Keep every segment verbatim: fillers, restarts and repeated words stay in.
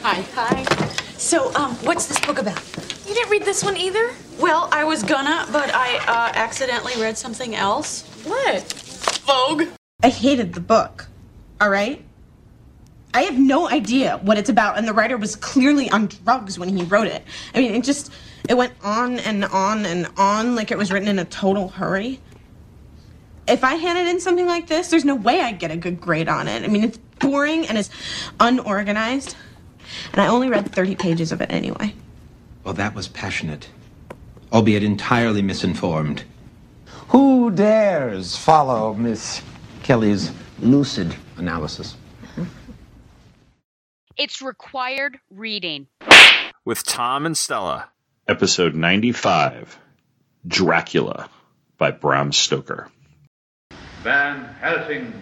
Hi. Hi. So, um, what's this book about? You didn't read this one either? Well, I was gonna, but I, uh, accidentally read something else. What? Vogue. I hated the book, all right? I have no idea what it's about, and the writer was clearly on drugs when he wrote it. I mean, it just, it went on and on and on like it was written in a total hurry. If I handed in something like this, there's no way I'd get a good grade on it. I mean, it's boring and it's unorganized, and I only read thirty pages of it anyway. Well, that was passionate, albeit entirely misinformed. Who dares follow Miss Kelly's lucid analysis? It's required reading. With Tom and Stella. Episode ninety-five, Dracula by Bram Stoker. Van Helsing.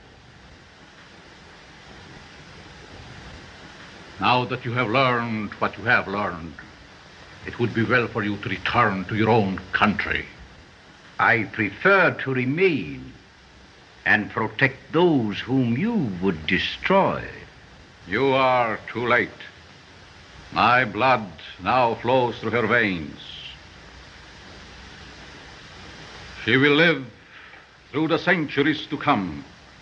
Now that you have learned what you have learned, it would be well for you to return to your own country. I prefer to remain and protect those whom you would destroy. You are too late. My blood now flows through her veins. She will live through the centuries to come,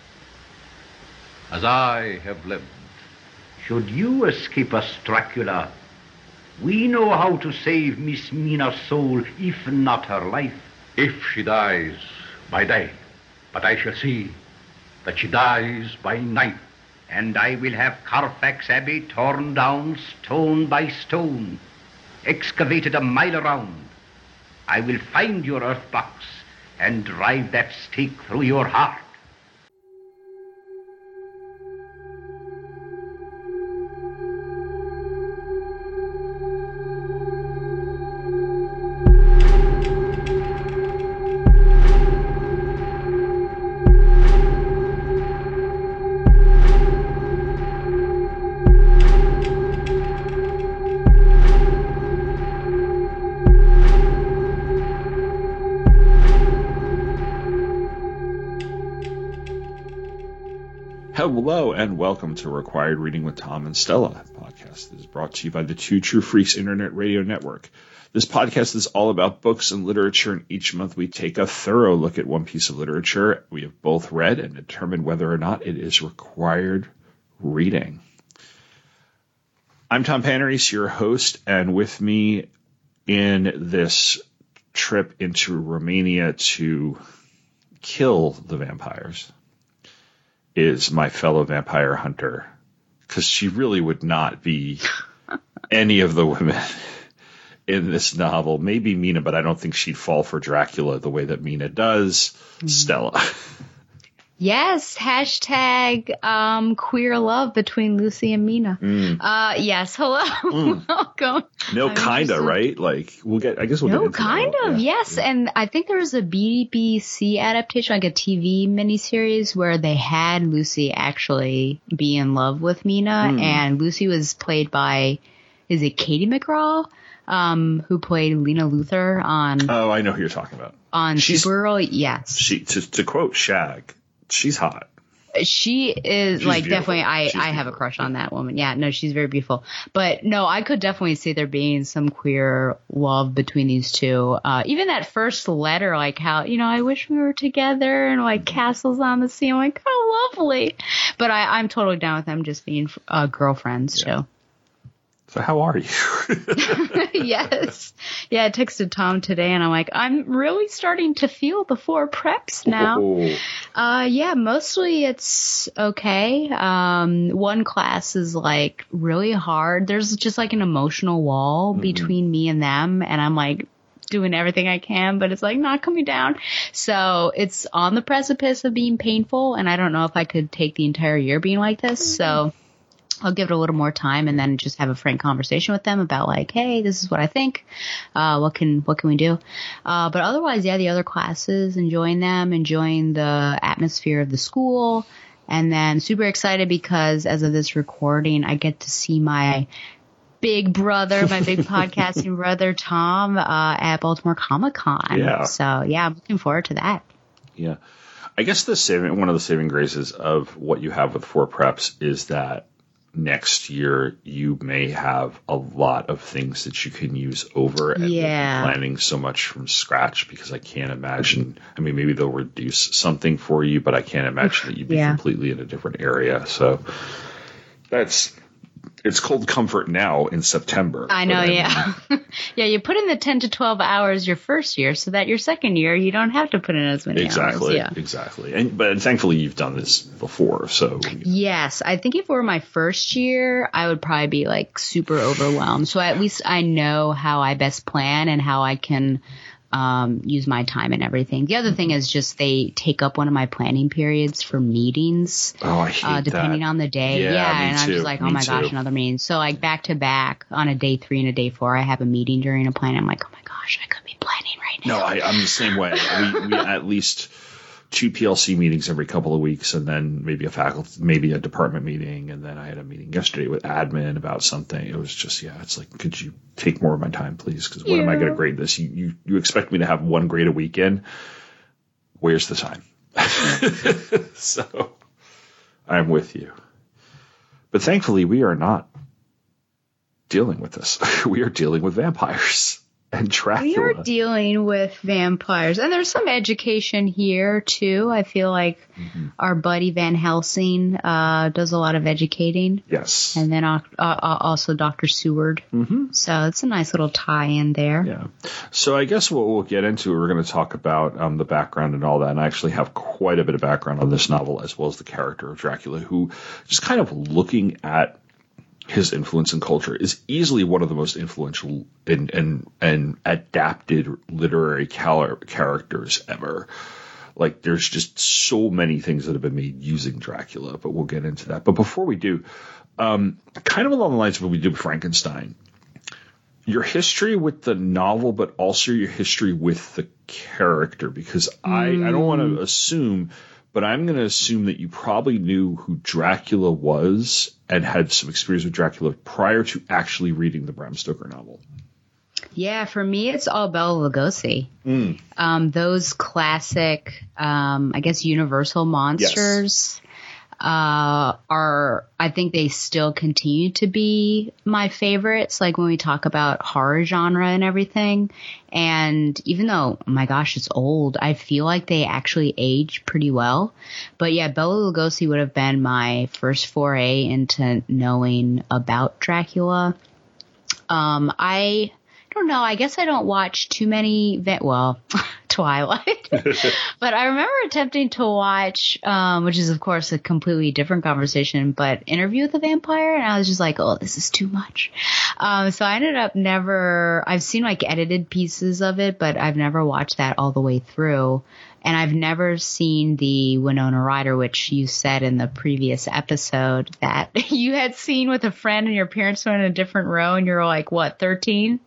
as I have lived. Should you escape us, Dracula, we know how to save Miss Mina's soul, if not her life. If she dies by day, but I shall see that she dies by night. And I will have Carfax Abbey torn down stone by stone, excavated a mile around. I will find your earth box and drive that stake through your heart. Hello and welcome to Required Reading with Tom and Stella, a podcast that is brought to you by the Two True Freaks Internet Radio Network. This podcast is all about books and literature, and each month we take a thorough look at one piece of literature we have both read and determine whether or not it is required reading. I'm Tom Panarese, your host, and with me in this trip into Romania to kill the vampires is my fellow vampire hunter, because she really would not be any of the women in this novel. Maybe Mina, but I don't think she'd fall for Dracula the way that Mina does. Mm-hmm. Stella. Yes, hashtag um, queer love between Lucy and Mina. Mm. Uh, yes, hello, mm. welcome. No, kind of, right? Like, we'll get, I guess we'll no, get into kind that. of, yeah. yes. Yeah. And I think there was a B B C adaptation, like a T V miniseries, where they had Lucy actually be in love with Mina, mm. and Lucy was played by, is it Katie McGraw? Um, who played Lena Luthor on... Oh, I know who you're talking about. On She's, Supergirl, yes. She, to, to quote Shag, she's hot. She is she's like beautiful. definitely I, I have a crush on that woman. Yeah, no, she's very beautiful. But no, I could definitely see there being some queer love between these two. Uh, even that first letter, like how, you know, I wish we were together and like castles on the sea. I'm like, oh, lovely. But I, I'm totally down with them just being uh, girlfriends yeah. too. So how are you? Yes. Yeah, I texted Tom today and I'm like, I'm really starting to feel the four preps now. Oh. Uh, yeah, mostly it's okay. Um, one class is like really hard. There's just like an emotional wall mm-hmm. between me and them. And I'm like doing everything I can, but it's like not coming down. So it's on the precipice of being painful. And I don't know if I could take the entire year being like this. Mm-hmm. So I'll give it a little more time and then just have a frank conversation with them about like, hey, this is what I think. Uh, what can, what can we do? Uh, but otherwise, yeah, the other classes, enjoying them, enjoying the atmosphere of the school. And then super excited because as of this recording, I get to see my big brother, my big podcasting brother, Tom, uh, at Baltimore Comic Con. Yeah. So yeah, I'm looking forward to that. Yeah. I guess the saving, one of the saving graces of what you have with four preps is that next year you may have a lot of things that you can use over and Yeah. planning so much from scratch, because I can't imagine, I mean, maybe they'll reduce something for you, but I can't imagine that you'd be Yeah. completely in a different area. So that's, it's cold comfort now in September. I know, but yeah. Yeah, you put in the ten to twelve hours your first year so that your second year you don't have to put in as many Exactly, hours. Yeah. exactly. And but thankfully you've done this before, so Yes, I think if it were my first year, I would probably be like super overwhelmed. So at least I know how I best plan and how I can um, use my time and everything. The other thing is just they take up one of my planning periods for meetings. Oh, I hate uh, depending that. on the day. Yeah, Yeah, me and I'm too, just like, oh me my gosh, too. another meeting. So like back to back on a day three and a day four, I have a meeting during a plan. I'm like, oh my gosh, I could be planning right now. No, I, I'm the same way. We, we at least two P L C meetings every couple of weeks, and then maybe a faculty, maybe a department meeting, and then I had a meeting yesterday with admin about something. It was just, yeah, it's like, could you take more of my time, please? Because when am I going to grade this? You, you you expect me to have one grade a weekend? Where's the time? So I'm with you. But thankfully, we are not dealing with this. We are dealing with vampires and Dracula. We are dealing with vampires, and there's some education here too. I feel like Mm-hmm. our buddy Van Helsing uh, does a lot of educating, Yes. and then uh, uh, also Doctor Seward. Mm-hmm. So it's a nice little tie-in there. Yeah. So I guess what we'll get into, we're going to talk about um, the background and all that. And I actually have quite a bit of background on this novel, as well as the character of Dracula, who just kind of looking at his influence in culture is easily one of the most influential and and, and adapted literary cal- characters ever. Like, there's just so many things that have been made using Dracula, but we'll get into that. But before we do, um, kind of along the lines of what we did with Frankenstein, your history with the novel, but also your history with the character, because I, I don't want to assume, but I'm going to assume that you probably knew who Dracula was and had some experience with Dracula prior to actually reading the Bram Stoker novel. Yeah, for me, it's all Bela Lugosi. Mm. Um, those classic, um, I guess, Universal monsters uh, are, I think they still continue to be my favorites, like when we talk about horror genre and everything. And even though, oh my gosh, it's old, I feel like they actually age pretty well. But yeah, Bela Lugosi would have been my first foray into knowing about Dracula. Um, I... I don't know. I guess I don't watch too many, va- well, Twilight, but I remember attempting to watch, um, which is of course a completely different conversation, but Interview with the Vampire. And I was just like, oh, this is too much. Um, so I ended up never, I've seen like edited pieces of it, but I've never watched that all the way through. And I've never seen the Winona Ryder, which you said in the previous episode that you had seen with a friend and your parents were in a different row and you're like, what, thirteen?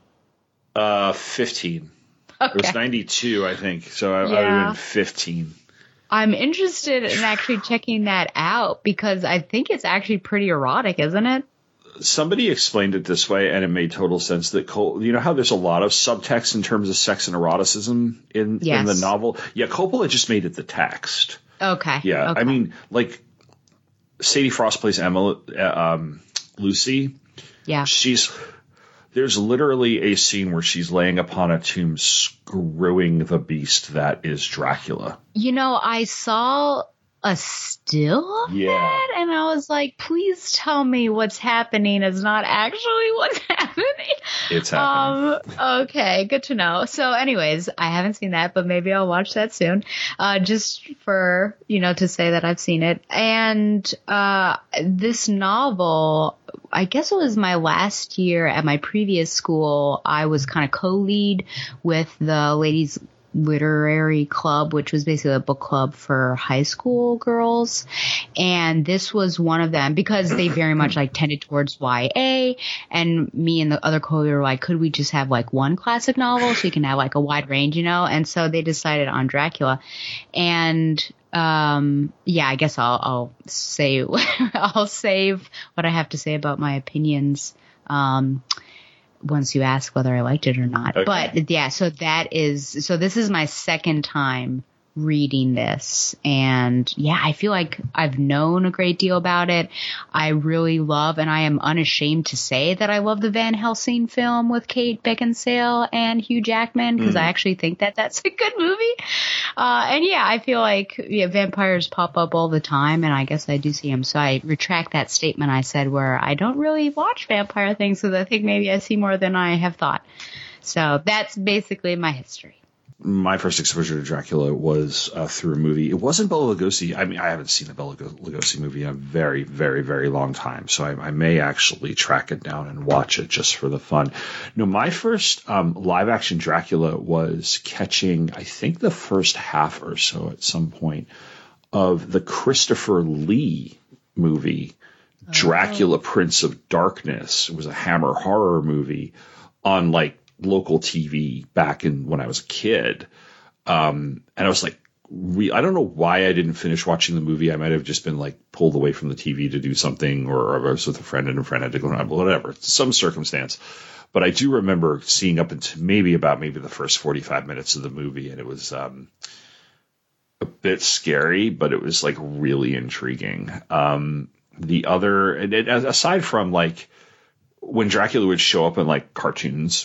Uh, fifteen. Okay. It was ninety-two, I think. So I, I would Yeah. have been fifteen. I'm interested in actually checking that out because I think it's actually pretty erotic, isn't it? Somebody explained it this way, and it made total sense. That Col- you know how there's a lot of subtext in terms of sex and eroticism in, Yes. in the novel? Yeah, Coppola just made it the text. Okay. Yeah, Okay. I mean, like, Sadie Frost plays Emma, uh, um, Lucy. Yeah. She's... There's literally a scene where she's laying upon a tomb screwing the beast that is Dracula. You know, I saw a still of Yeah. that, and I was like, please tell me what's happening is not actually what's happening. It's happening. Um, okay, good to know. So anyways, I haven't seen that, but maybe I'll watch that soon. Uh, just for, you know, to say that I've seen it. And, uh, this novel, I guess it was my last year at my previous school. I was kind of co-lead with the ladies literary club, which was basically a book club for high school girls. And this was one of them because they very much like tended towards Y A, and me and the other co-leader were like, could we just have like one classic novel so you can have like a wide range, you know? And so they decided on Dracula. And um yeah, I guess I'll I'll say I'll save what I have to say about my opinions um once you ask whether I liked it or not. Okay. But yeah, so that is, so this is my second time reading this. And yeah, I feel like I've known a great deal about it. I really love, and I am unashamed to say that I love the Van Helsing film with Kate Beckinsale and Hugh Jackman, because mm. I actually think that that's a good movie. Uh, and yeah, I feel like yeah, vampires pop up all the time, and I guess I do see them. So I retract that statement I said where I don't really watch vampire things, because I think maybe I see more than I have thought. So that's basically my history. My first exposure to Dracula was uh, through a movie. It wasn't Bela Lugosi. I mean, I haven't seen the Bela Lugosi movie in a very, very, very long time. So I, I may actually track it down and watch it just for the fun. No, my first um, live action Dracula was catching, I think, the first half or so at some point of the Christopher Lee movie, oh. Dracula Prince of Darkness. It was a Hammer horror movie on like local T V back in when I was a kid. Um, and I was like, we, I don't know why I didn't finish watching the movie. I might have just been like pulled away from the T V to do something, or I was with a friend and a friend had to go around, whatever, some circumstance. But I do remember seeing up into maybe about maybe the first forty-five minutes of the movie. And it was, um, a bit scary, but it was like really intriguing. Um, the other, and it, aside from like when Dracula would show up in like cartoons,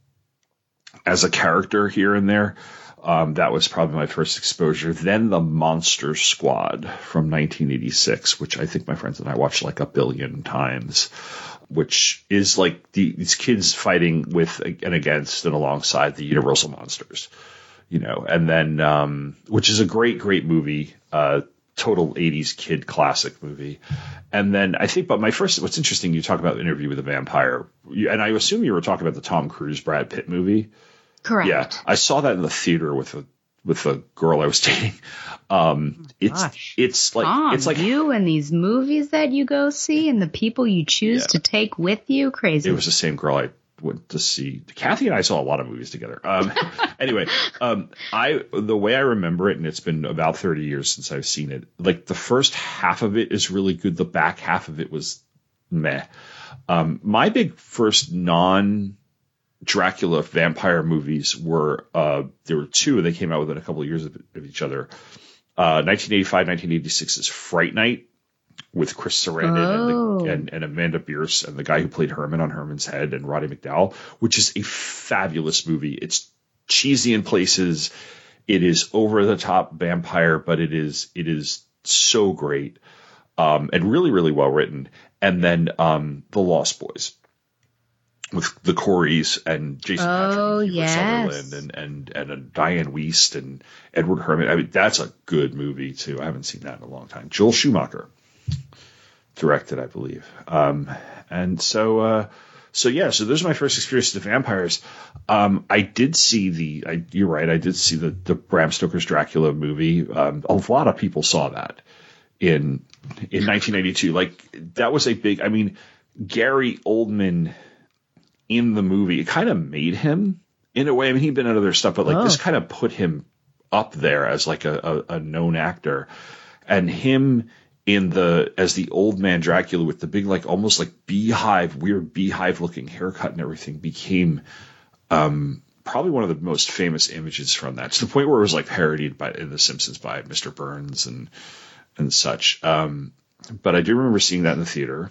as a character here and there, um, that was probably my first exposure. Then the Monster Squad from nineteen eighty-six, which I think my friends and I watched like a billion times, which is like the, these kids fighting with and against and alongside the Universal monsters, you know, and then, um, which is a great, great movie, uh, total eighties kid classic movie. And then I think, but my first, what's interesting, you talk about Interview with a Vampire, and I assume you were talking about the Tom Cruise, Brad Pitt movie. Correct. Yeah, I saw that in the theater with a with a girl I was dating. Um, it's Gosh. it's like Tom, it's like you and these movies that you go see and the people you choose yeah. to take with you. Crazy. It was the same girl I went to see. Kathy and I saw a lot of movies together. Um, anyway, um, I the way I remember it, and it's been about thirty years since I've seen it. Like the first half of it is really good. The back half of it was meh. Um, my big first non Dracula vampire movies were uh, there were two. They came out within a couple of years of, of each other. Uh, nineteen eighty-five, nineteen eighty-six is Fright Night with Chris Sarandon oh. and, the, and, and Amanda Bierce and the guy who played Herman on Herman's Head and Roddy McDowall, which is a fabulous movie. It's cheesy in places. It is over the top vampire, but it is it is so great um, and really really well written. And then um, The Lost Boys, with the Coreys and Jason Patric oh, and Kiefer yes. Sutherland and and and uh, Diane Wiest and Edward Herman. I mean, that's a good movie too. I haven't seen that in a long time. Joel Schumacher directed, I believe. Um, and so, uh, so yeah. So those are my first experiences with vampires. Um, I did see the. I, you're right. I did see the the Bram Stoker's Dracula movie. Um, a lot of people saw that in in nineteen ninety-two. Like that was a big. I mean, Gary Oldman in the movie, it kind of made him in a way. I mean, he'd been in other stuff, but like oh. this kind of put him up there as like a, a, a known actor, and him in the as the old man Dracula with the big like almost like beehive, weird beehive looking haircut and everything became um, probably one of the most famous images from that, to the point where it was like parodied by in The Simpsons by Mister Burns and and such. Um, but I do remember seeing that in the theater,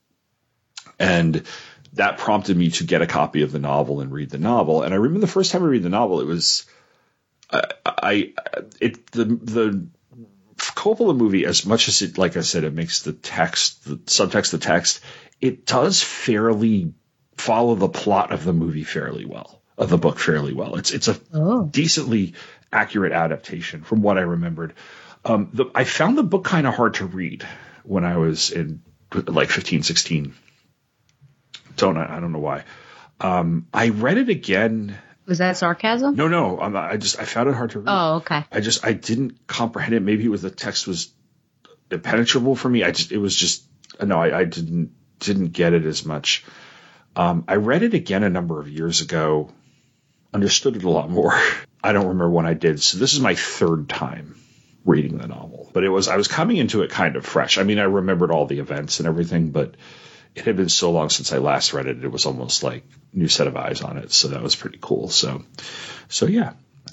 and that prompted me to get a copy of the novel and read the novel. And I remember the first time I read the novel, it was, I, I it, the, the Coppola movie, as much as it, like I said, it makes the text, the subtext, the text, it does fairly follow the plot of the movie fairly well, of the book fairly well. It's, it's a oh. decently accurate adaptation from what I remembered. Um, the, I found the book kind of hard to read when I was in like fifteen, sixteen. Don't I, I don't know why. Um, I read it again. Was that sarcasm? No, no. I'm, I just I found it hard to read. Oh, okay. I just I didn't comprehend it. Maybe it was the text was impenetrable for me. I just it was just no. I, I didn't didn't get it as much. Um, I read it again a number of years ago. Understood it a lot more. I don't remember when I did. So this is my third time reading the novel. But it was I was coming into it kind of fresh. I mean, I remembered all the events and everything, but it had been so long since I last read it. It was almost like new set of eyes on it. So that was pretty cool. So, so yeah.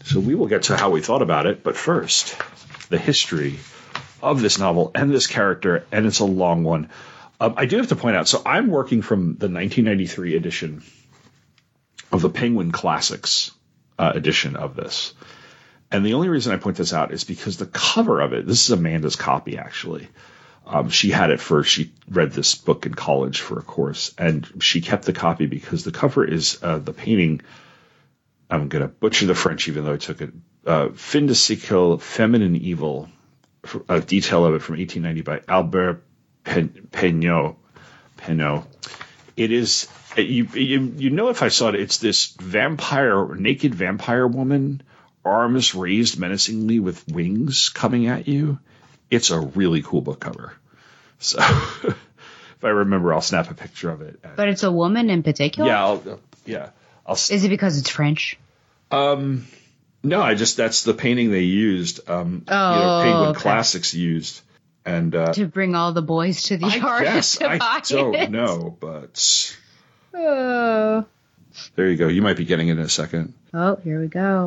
So we will get to how we thought about it, but first, the history of this novel and this character, and it's a long one. Um, I do have to point out, so I'm working from the nineteen ninety-three edition of the Penguin Classics uh, edition of this. And the only reason I point this out is because the cover of it, this is Amanda's copy, actually. Um, she had it first. She read this book in college for a course, and she kept the copy because the cover is uh, the painting. I'm going to butcher the French, even though I took it. Uh, Fin de siècle, Feminine Evil, a detail of it from eighteen ninety by Albert Penot. Penot. It is, you, you, you know, if I saw it, it's this vampire, naked vampire woman, arms raised menacingly with wings coming at you. It's a really cool book cover. So if I remember, I'll snap a picture of it. But it's a woman in particular? Yeah. I'll, yeah. I'll, Is it because it's French? Um, no, I just, that's the painting they used. Um, oh, you know, Penguin okay. Classics used. And, uh, to bring all the boys to the I yard. guess, to I buy don't it. know, but Oh. There you go. You might be getting it in a second. Oh, here we go.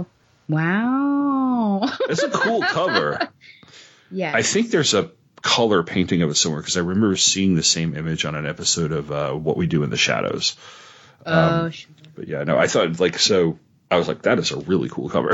Wow. It's a cool cover. Yeah. I think there's a color painting of it somewhere because I remember seeing the same image on an episode of uh, What We Do in the Shadows. Oh, um, sure. But yeah, no, I thought like, so I was like, that is a really cool cover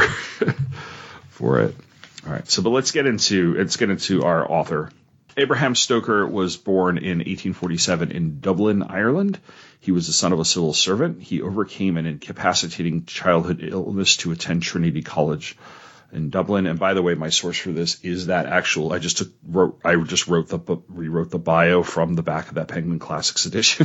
for it. All right. So, but let's get into, let's get into our author. Abraham Stoker was born in eighteen forty-seven in Dublin, Ireland. He was the son of a civil servant. He overcame an incapacitating childhood illness to attend Trinity College in Dublin. And by the way, my source for this is that actual, I just took, wrote, I just wrote the, rewrote the bio from the back of that Penguin Classics edition.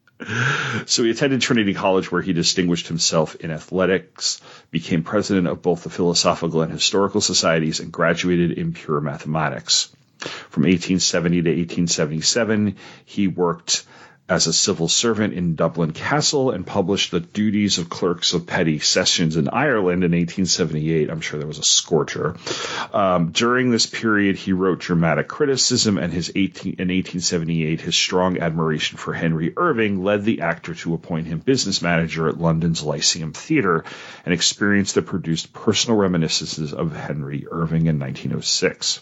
So he attended Trinity College, where he distinguished himself in athletics, became president of both the Philosophical and Historical Societies, and graduated in pure mathematics. From eighteen seventy to eighteen seventy-seven, he worked as a civil servant in Dublin Castle and published The Duties of Clerks of Petty Sessions in Ireland in eighteen seventy-eight. I'm sure there was a scorcher. Um, during this period, he wrote dramatic criticism, and his eighteen, in eighteen seventy-eight, his strong admiration for Henry Irving led the actor to appoint him business manager at London's Lyceum Theatre, an experience that produced personal reminiscences of Henry Irving in nineteen oh six.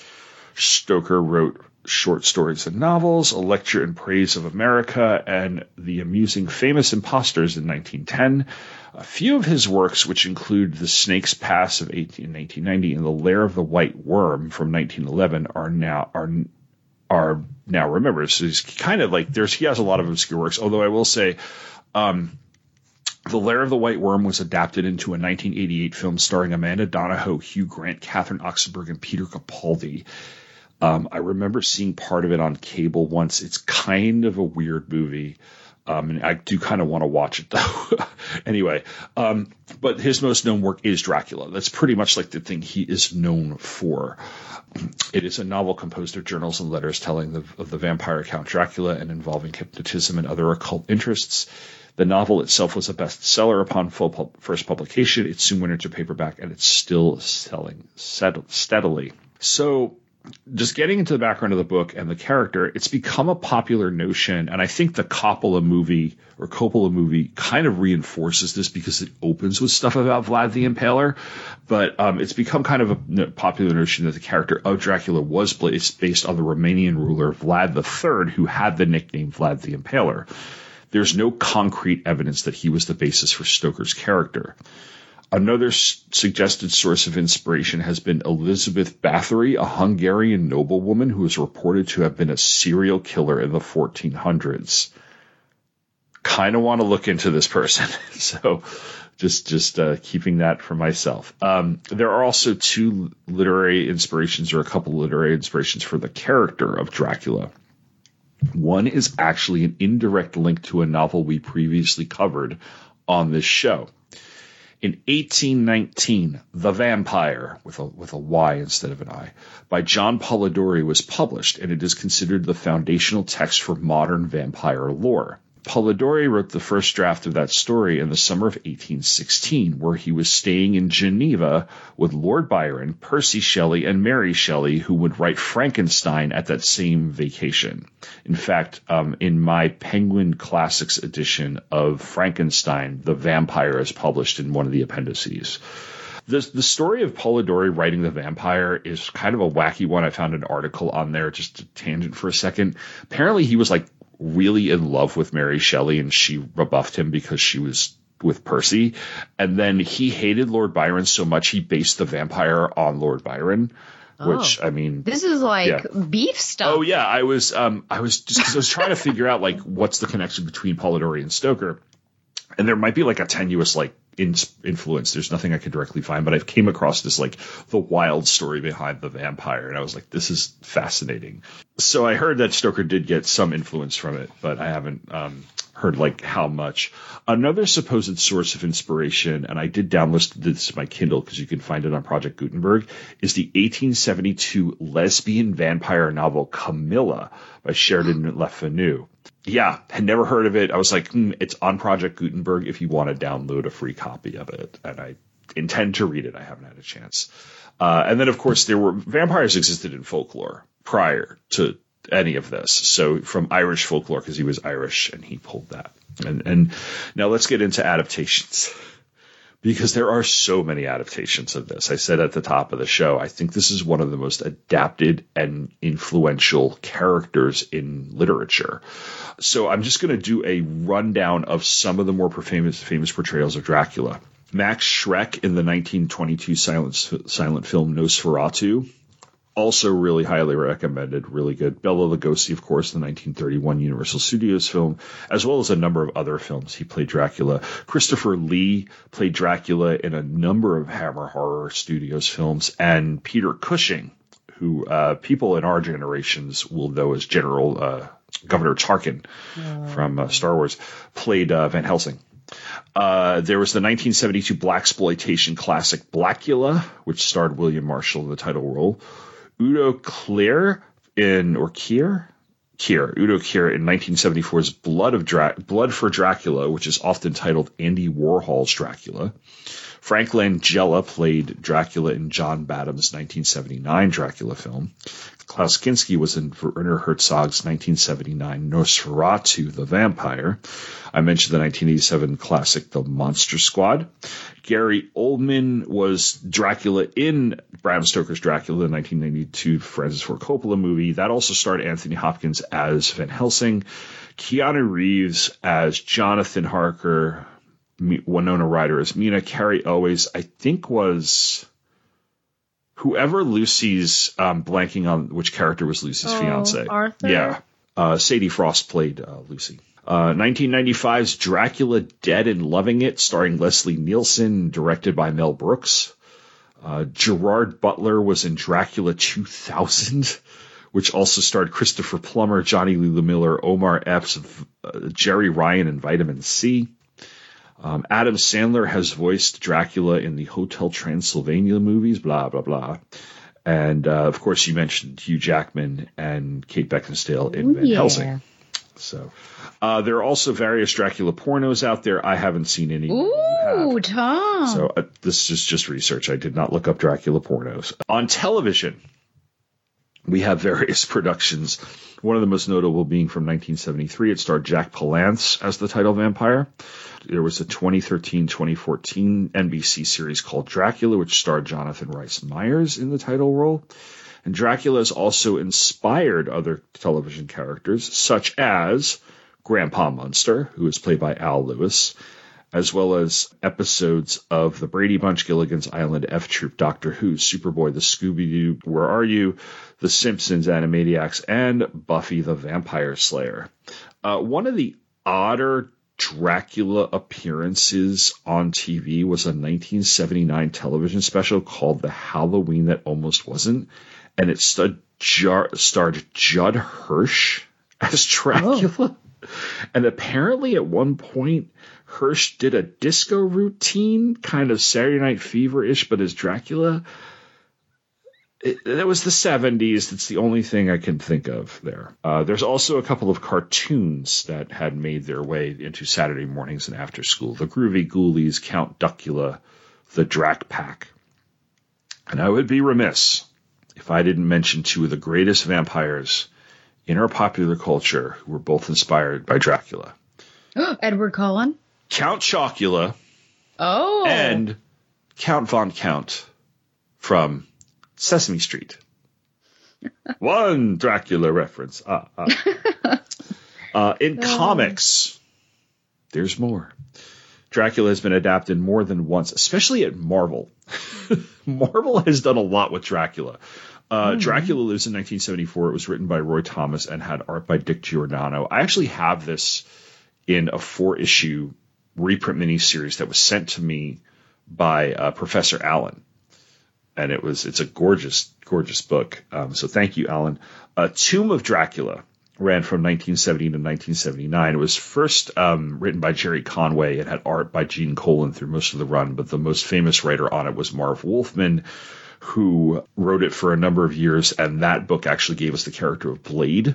Stoker wrote short stories and novels, A Lecture in Praise of America, and The Amusing Famous Impostors in nineteen ten. A few of his works, which include The Snake's Pass of eighteen, nineteen ninety and The Lair of the White Worm from nineteen eleven, are now are are now remembered. So he's kind of like there's he has a lot of obscure works. Although I will say, um, The Lair of the White Worm was adapted into a nineteen eighty-eight film starring Amanda Donohoe, Hugh Grant, Catherine Oxenberg, and Peter Capaldi. Um, I remember seeing part of it on cable once. It's kind of a weird movie, um, and I do kind of want to watch it, though. Anyway, um, but his most known work is Dracula. That's pretty much like the thing he is known for. It is a novel composed of journals and letters telling the, of the vampire Count Dracula and involving hypnotism and other occult interests. The novel itself was a bestseller upon full pu- first publication. It soon went into paperback, and it's still selling steadily. So, just getting into the background of the book and the character, it's become a popular notion, and I think the Coppola movie or Coppola movie kind of reinforces this because it opens with stuff about Vlad the Impaler, but um, it's become kind of a popular notion that the character of Dracula was based on the Romanian ruler Vlad the Third, who had the nickname Vlad the Impaler. There's no concrete evidence that he was the basis for Stoker's character. Another s- suggested source of inspiration has been Elizabeth Bathory, a Hungarian noblewoman who is reported to have been a serial killer in the fourteen hundreds. Kind of want to look into this person, so just just uh, keeping that for myself. Um, there are also two literary inspirations, or a couple literary inspirations for the character of Dracula. One is actually an indirect link to a novel we previously covered on this show. In eighteen nineteen, The Vampire, with a, with a Y instead of an I, by John Polidori was published, and it is considered the foundational text for modern vampire lore. Polidori wrote the first draft of that story in the summer of eighteen sixteen, where he was staying in Geneva with Lord Byron, Percy Shelley, and Mary Shelley, who would write Frankenstein at that same vacation. In fact, um, in my Penguin Classics edition of Frankenstein, The Vampire is published in one of the appendices. The, the story of Polidori writing The Vampire is kind of a wacky one. I found an article on there, just a tangent for a second. Apparently he was like really in love with Mary Shelley, and she rebuffed him because she was with Percy. And then he hated Lord Byron so much he based The Vampire on Lord Byron. Which, oh. I mean, this is like yeah. beef stuff. Oh yeah, I was, um, I was just because I was trying to figure out like what's the connection between Polidori and Stoker, and there might be like a tenuous like in, influence. There's nothing I could directly find, but I came across this like the wild story behind The Vampire, and I was like, this is fascinating. So I heard that Stoker did get some influence from it, but I haven't um, heard like how much. Another supposed source of inspiration, and I did download this to my Kindle because you can find it on Project Gutenberg, is the eighteen seventy-two lesbian vampire novel Camilla by Sheridan Le Fanu. Yeah, had never heard of it. I was like, hmm, it's on Project Gutenberg if you want to download a free copy of it. And I intend to read it. I haven't had a chance. Uh, and then, of course, there were vampires existed in folklore prior to any of this. So from Irish folklore, because he was Irish and he pulled that. And, and now let's get into adaptations, because there are so many adaptations of this. I said at the top of the show, I think this is one of the most adapted and influential characters in literature. So I'm just going to do a rundown of some of the more famous, famous portrayals of Dracula. Max Schreck in the nineteen twenty-two silent, silent film Nosferatu. Also really highly recommended, really good. Bela Lugosi, of course, the nineteen thirty-one Universal Studios film, as well as a number of other films. He played Dracula. Christopher Lee played Dracula in a number of Hammer Horror Studios films. And Peter Cushing, who uh, people in our generations will know as General uh, Governor Tarkin oh. from uh, Star Wars, played uh, Van Helsing. Uh, there was the nineteen seventy-two blaxploitation classic Blackula, which starred William Marshall in the title role. Udo Kier in, or Kier? Kier, Udo Kier in nineteen seventy-four's Blood of Dra- Blood for Dracula, which is often titled Andy Warhol's Dracula. Frank Langella played Dracula in John Badham's nineteen seventy-nine Dracula film. Klaus Kinski was in Werner Herzog's nineteen seventy-nine Nosferatu, the Vampire. I mentioned the nineteen eighty-seven classic The Monster Squad. Gary Oldman was Dracula in Bram Stoker's Dracula, the nineteen ninety-two Francis Ford Coppola movie. That also starred Anthony Hopkins as Van Helsing, Keanu Reeves as Jonathan Harker, Winona Ryder as Mina, Carrie Elways, I think was whoever Lucy's, um, blanking on which character was Lucy's oh, fiance. Arthur? Yeah. Uh, Sadie Frost played uh, Lucy. Uh, nineteen ninety-five's Dracula Dead and Loving It, starring Leslie Nielsen, directed by Mel Brooks. Uh, Gerard Butler was in Dracula two thousand, which also starred Christopher Plummer, Johnny Lee Miller, Omar Epps, uh, Jerry Ryan, and Vitamin C. Um, Adam Sandler has voiced Dracula in the Hotel Transylvania movies, blah, blah, blah. And, uh, of course, you mentioned Hugh Jackman and Kate Beckinsale in Ooh, Van yeah. Helsing. So uh, there are also various Dracula pornos out there. I haven't seen any. Ooh, Tom. So uh, this is just research. I did not look up Dracula pornos. On television, we have various productions. One of the most notable being from nineteen seventy-three. It starred Jack Palance as the title vampire. There was a twenty thirteen twenty fourteen N B C series called Dracula, which starred Jonathan Rhys Meyers in the title role. And Dracula has also inspired other television characters, such as Grandpa Munster, who is played by Al Lewis, as well as episodes of The Brady Bunch, Gilligan's Island, F Troop, Doctor Who, Superboy, The Scooby-Doo, Where Are You?, The Simpsons, Animaniacs, and Buffy the Vampire Slayer. Uh, one of the odder Dracula appearances on T V was a nineteen seventy-nine television special called The Halloween That Almost Wasn't, and it starred, starred Judd Hirsch as Dracula. Oh. And apparently at one point, Hirsch did a disco routine, kind of Saturday Night Fever-ish, but as Dracula. It, it was the seventies. It's the only thing I can think of there. Uh, there's also a couple of cartoons that had made their way into Saturday mornings and after school. The Groovy Ghoulies, Count Duckula, the Drac Pack. And I would be remiss if I didn't mention two of the greatest vampires in our popular culture who were both inspired by Dracula. Edward Cullen? Count Chocula. Oh. And Count Von Count from Sesame Street. One Dracula reference. Ah, ah. Uh, in comics, there's more. Dracula has been adapted more than once, especially at Marvel. Marvel has done a lot with Dracula. Uh, mm-hmm. Dracula Lives in nineteen seventy-four. It was written by Roy Thomas and had art by Dick Giordano. I actually have this in a four-issue reprint miniseries that was sent to me by uh, Professor Allen. And it was it's a gorgeous, gorgeous book. Um, so thank you, Alan. Uh, Tomb of Dracula ran from nineteen seventy to nineteen seventy-nine. It was first um, written by Jerry Conway. It had art by Gene Colan through most of the run, but the most famous writer on it was Marv Wolfman, who wrote it for a number of years, and that book actually gave us the character of Blade,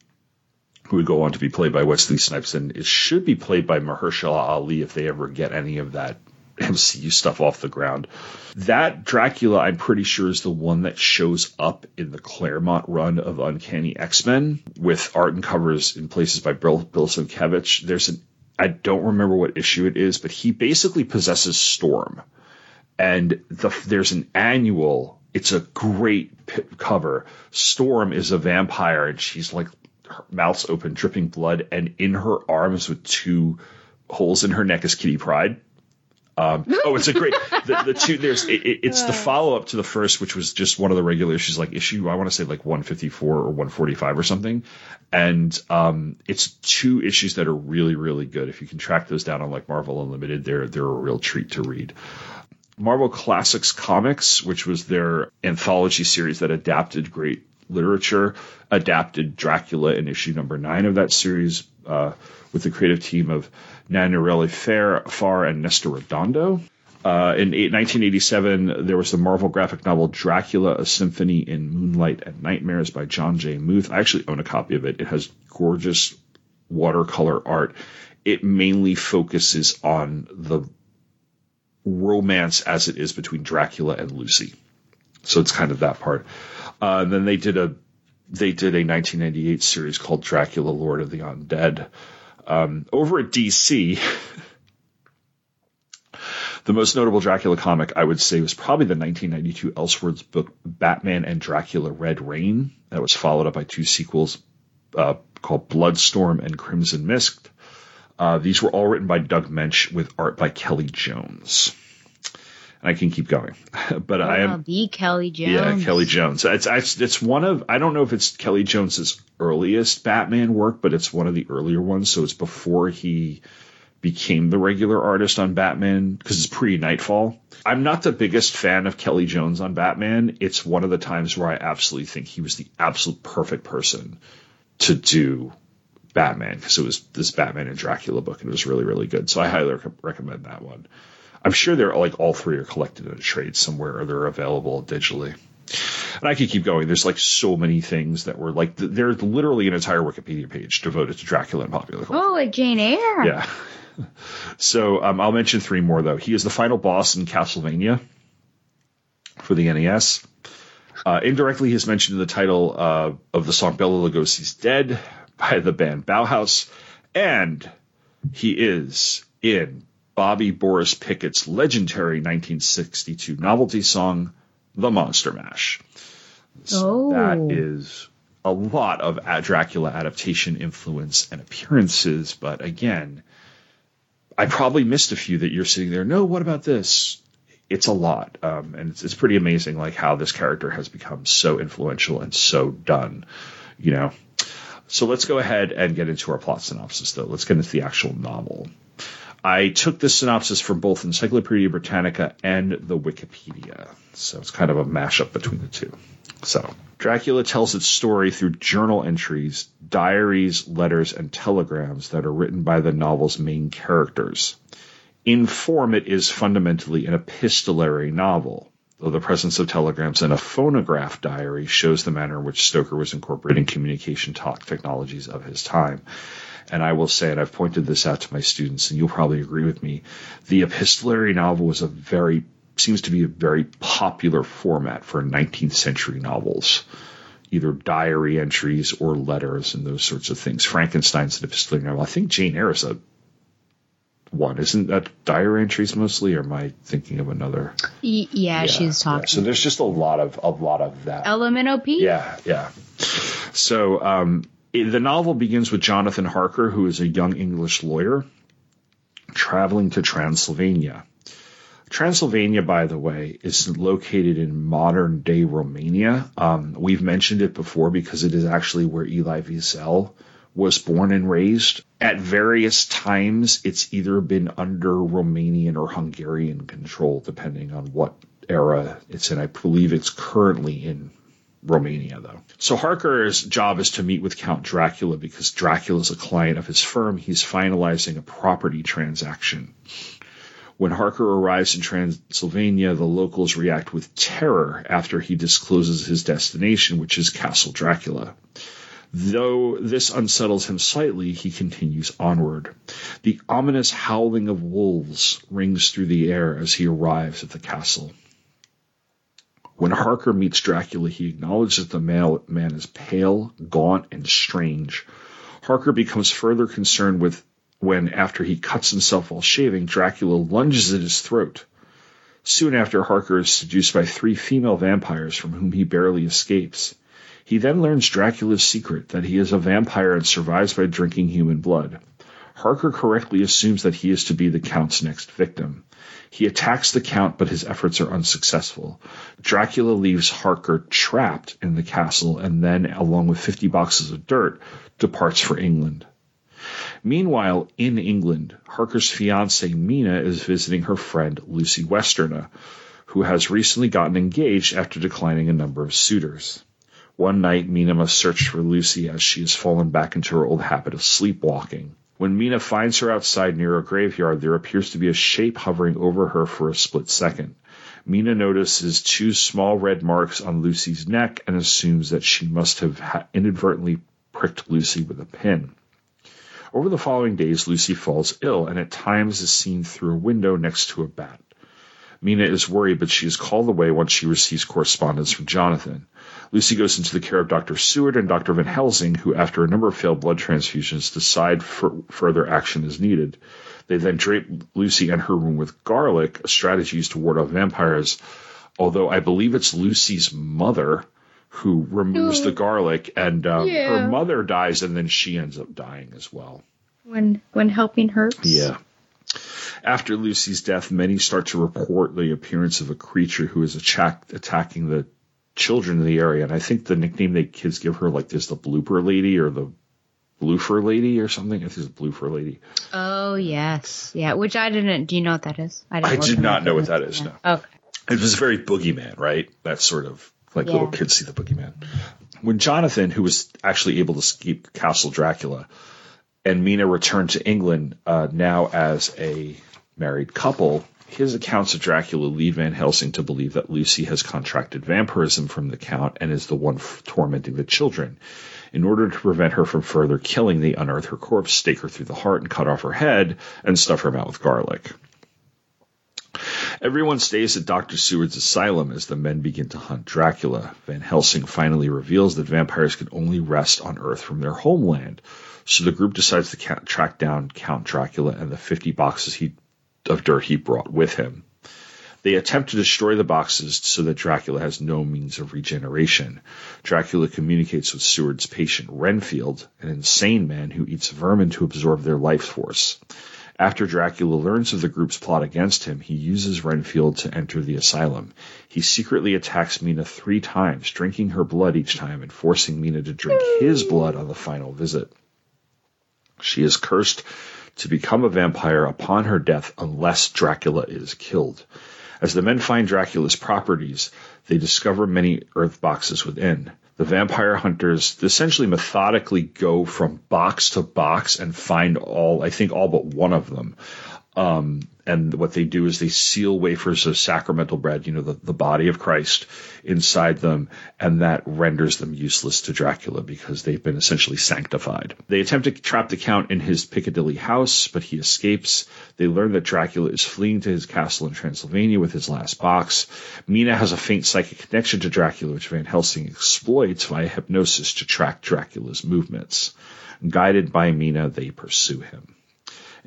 who would go on to be played by Wesley Snipes, and it should be played by Mahershala Ali if they ever get any of that M C U stuff off the ground. That Dracula, I'm pretty sure, is the one that shows up in the Claremont run of Uncanny X-Men with art and covers in places by Bill, Bill Sienkiewicz. There's an, I don't remember what issue it is, but he basically possesses Storm. And the, there's an annual, it's a great p- cover. Storm is a vampire, and she's like, her mouth's open, dripping blood, and in her arms with two holes in her neck is Kitty Pryde. Um, oh, it's a great, the, the two, there's, it, it's the follow up to the first, which was just one of the regular issues, like issue, I want to say like one fifty-four or one forty-five or something. And, um, it's two issues that are really, really good. If you can track those down on like Marvel Unlimited, they're, they're a real treat to read. Marvel Classics Comics, which was their anthology series that adapted great literature, adapted Dracula in issue number nine of that series, uh, with the creative team of Nannerelli Farr and Nestor Redondo. Uh, in nineteen eighty-seven, there was the Marvel graphic novel Dracula, A Symphony in Moonlight and Nightmares by John J. Muth. I actually own a copy of it. It has gorgeous watercolor art. It mainly focuses on the romance as it is between Dracula and Lucy. So it's kind of that part. Uh, and then they did a they did a nineteen ninety-eight series called Dracula, Lord of the Undead. Um, over at D C, the most notable Dracula comic, I would say, was probably the nineteen ninety-two Elseworlds book Batman and Dracula Red Rain. That was followed up by two sequels uh, called Bloodstorm and Crimson Mist. Uh, these were all written by Doug Mensch with art by Kelly Jones. And I can keep going, but oh, I am the Kelly Jones. Yeah, Kelly Jones. It's, it's it's one of, I don't know if it's Kelly Jones's earliest Batman work, but it's one of the earlier ones. So it's before he became the regular artist on Batman, because it's pre-Nightfall. I'm not the biggest fan of Kelly Jones on Batman. It's one of the times where I absolutely think he was the absolute perfect person to do Batman, because it was this Batman and Dracula book, and it was really, really good. So I highly rec- recommend that one. I'm sure they're like all three are collected in a trade somewhere, or they're available digitally. And I could keep going. There's like so many things that were like, there's literally an entire Wikipedia page devoted to Dracula and popular culture. Oh, like Jane Eyre. Yeah. So um, I'll mention three more, though. He is the final boss in Castlevania for the N E S. Uh, indirectly, he's mentioned in the title uh, of the song Bela Lugosi's Dead by the band Bauhaus. And he is in Bobby Boris Pickett's legendary nineteen sixty-two novelty song, The Monster Mash. So oh. That is a lot of Dracula adaptation influence and appearances, but again, I probably missed a few that you're sitting there, no, what about this? It's a lot, um, and it's, it's pretty amazing like how this character has become so influential and so done, you know. So let's go ahead and get into our plot synopsis, though. Let's get into the actual novel. I took this synopsis from both Encyclopedia Britannica and the Wikipedia, so it's kind of a mashup between the two. So, Dracula tells its story through journal entries, diaries, letters, and telegrams that are written by the novel's main characters. In form, it is fundamentally an epistolary novel, though the presence of telegrams and a phonograph diary shows the manner in which Stoker was incorporating communication talk technologies of his time. And I will say, and I've pointed this out to my students, and you'll probably agree with me, the epistolary novel was a very, seems to be a very popular format for nineteenth century novels, either diary entries or letters and those sorts of things. Frankenstein's an epistolary novel. I think Jane Eyre is a one. Isn't that diary entries mostly, or am I thinking of another? Y- yeah, Yeah, she's talking. yeah. So there's just a lot of a lot of that. L M N O P? Yeah, yeah. So um, it, the novel begins with Jonathan Harker, who is a young English lawyer, traveling to Transylvania. Transylvania, by the way, is located in modern-day Romania. Um, we've mentioned it before because it is actually where Elie Wiesel was born and raised. At various times, it's either been under Romanian or Hungarian control, depending on what era it's in. I believe it's currently in Romania, though. So Harker's job is to meet with Count Dracula because Dracula is a client of his firm. He's finalizing a property transaction. When Harker arrives in Transylvania, the locals react with terror after he discloses his destination, which is Castle Dracula. Though this unsettles him slightly, he continues onward. The ominous howling of wolves rings through the air as he arrives at the castle. When Harker meets Dracula, he acknowledges the man is pale, gaunt, and strange. Harker becomes further concerned with when, after he cuts himself while shaving, Dracula lunges at his throat. Soon after, Harker is seduced by three female vampires from whom he barely escapes. He then learns Dracula's secret, that he is a vampire and survives by drinking human blood. Harker correctly assumes that he is to be the Count's next victim. He attacks the Count, but his efforts are unsuccessful. Dracula leaves Harker trapped in the castle and then, along with fifty boxes of dirt, departs for England. Meanwhile, in England, Harker's fiancée Mina is visiting her friend Lucy Westerna, who has recently gotten engaged after declining a number of suitors. One night, Mina must search for Lucy as she has fallen back into her old habit of sleepwalking. When Mina finds her outside near a graveyard, there appears to be a shape hovering over her for a split second. Mina notices two small red marks on Lucy's neck and assumes that she must have inadvertently pricked Lucy with a pin. Over the following days, Lucy falls ill and at times is seen through a window next to a bat. Mina is worried, but she is called away once she receives correspondence from Jonathan. Lucy goes into the care of Doctor Seward and Doctor Van Helsing, who, after a number of failed blood transfusions, decide for further action is needed. They then drape Lucy and her room with garlic, a strategy used to ward off vampires, although I believe it's Lucy's mother who removes the garlic, and um, Yeah. her mother dies, and then she ends up dying as well. When when helping hurts. Yeah. After Lucy's death, many start to report the appearance of a creature who is attack- attacking the children in the area. And I think the nickname they kids give her, like, is the blooper lady or the bloofer lady or something. I think it's bloofer lady. Oh, yes. Yeah, which I didn't. Do you know what that is? didn't I look did it not up. know what that is, no. Okay. It was very boogeyman, right? That sort of, like, Yeah. little kids see the boogeyman. When Jonathan, who was actually able to escape Castle Dracula, and Mina returned to England, uh, now as a married couple, his accounts of Dracula lead Van Helsing to believe that Lucy has contracted vampirism from the Count and is the one f- tormenting the children. In order to prevent her from further killing, they unearth her corpse, stake her through the heart, and cut off her head, and stuff her mouth with garlic. Everyone stays at Doctor Seward's asylum as the men begin to hunt Dracula. Van Helsing finally reveals that vampires can only rest on Earth from their homeland, so the group decides to ca- track down Count Dracula and the fifty boxes he, of dirt he brought with him. They attempt to destroy the boxes so that Dracula has no means of regeneration. Dracula communicates with Seward's patient Renfield, an insane man who eats vermin to absorb their life force. After Dracula learns of the group's plot against him, he uses Renfield to enter the asylum. He secretly attacks Mina three times, drinking her blood each time and forcing Mina to drink his blood on the final visit. She is cursed to become a vampire upon her death unless Dracula is killed. As the men find Dracula's properties, they discover many earth boxes within. The vampire hunters essentially methodically go from box to box and find all, I think all but one of them. Um, and what they do is they seal wafers of sacramental bread, you know, the, the body of Christ, inside them, and that renders them useless to Dracula because they've been essentially sanctified. They attempt to trap the Count in his Piccadilly house, but he escapes. They learn that Dracula is fleeing to his castle in Transylvania with his last box. Mina has a faint psychic connection to Dracula, which Van Helsing exploits via hypnosis to track Dracula's movements. Guided by Mina, they pursue him.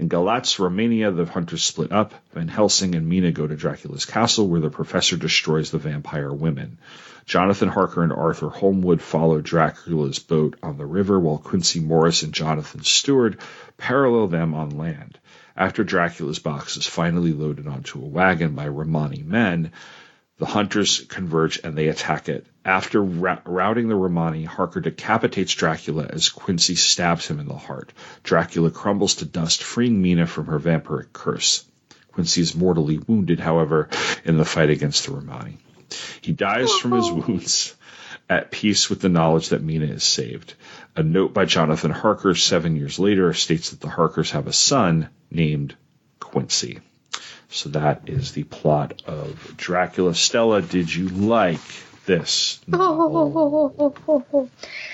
In Galatz, Romania, the hunters split up. Van Helsing and Mina go to Dracula's castle, where the professor destroys the vampire women. Jonathan Harker and Arthur Holmwood follow Dracula's boat on the river, while Quincy Morris and Jonathan Stewart parallel them on land. After Dracula's box is finally loaded onto a wagon by Romani men, the hunters converge and they attack it. After ra- routing the Romani, Harker decapitates Dracula as Quincy stabs him in the heart. Dracula crumbles to dust, freeing Mina from her vampiric curse. Quincy is mortally wounded, however, in the fight against the Romani. He dies from his wounds, at peace with the knowledge that Mina is saved. A note by Jonathan Harker seven years later states that the Harkers have a son named Quincy. So that is the plot of Dracula. Stella, did you like this novel?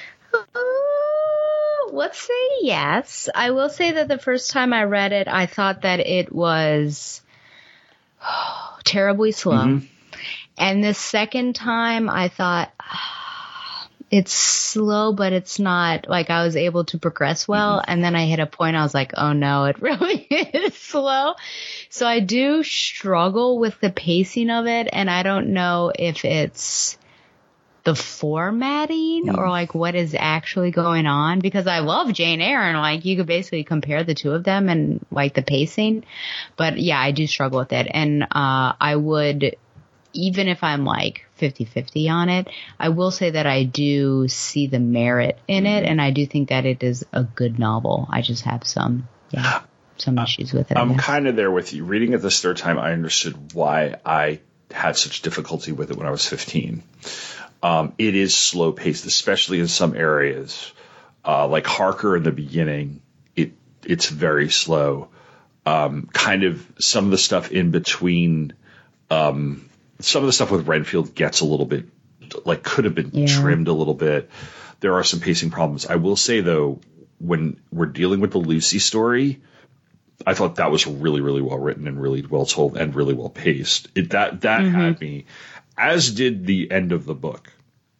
Let's say yes. I will say that the first time I read it, I thought that it was oh, terribly slow. Mm-hmm. And the second time, I thought ah, it's slow, but it's not like I was able to progress well. Mm-hmm. And then I hit a point, I was like, oh no, it really is slow. So I do struggle with the pacing of it. And I don't know if it's the formatting mm. or like what is actually going on, because I love Jane Eyre and like you could basically compare the two of them and like the pacing. But yeah, I do struggle with it. And uh, I would, even if I'm like fifty-fifty on it, I will say that I do see the merit in it. And I do think that it is a good novel. I just have some, yeah, some issues with it. I'm kind of there with you. Reading it this third time, I understood why I had such difficulty with it when I was fifteen. Um, it is slow paced, especially in some areas. Uh, like Harker in the beginning, it it's very slow. Um, kind of some of the stuff in between, um, some of the stuff with Renfield gets a little bit, like could have been yeah. trimmed a little bit. There are some pacing problems. I will say, though, when we're dealing with the Lucy story, I thought that was really, really well written and really well told and really well paced. It, that that mm-hmm. had me, as did the end of the book.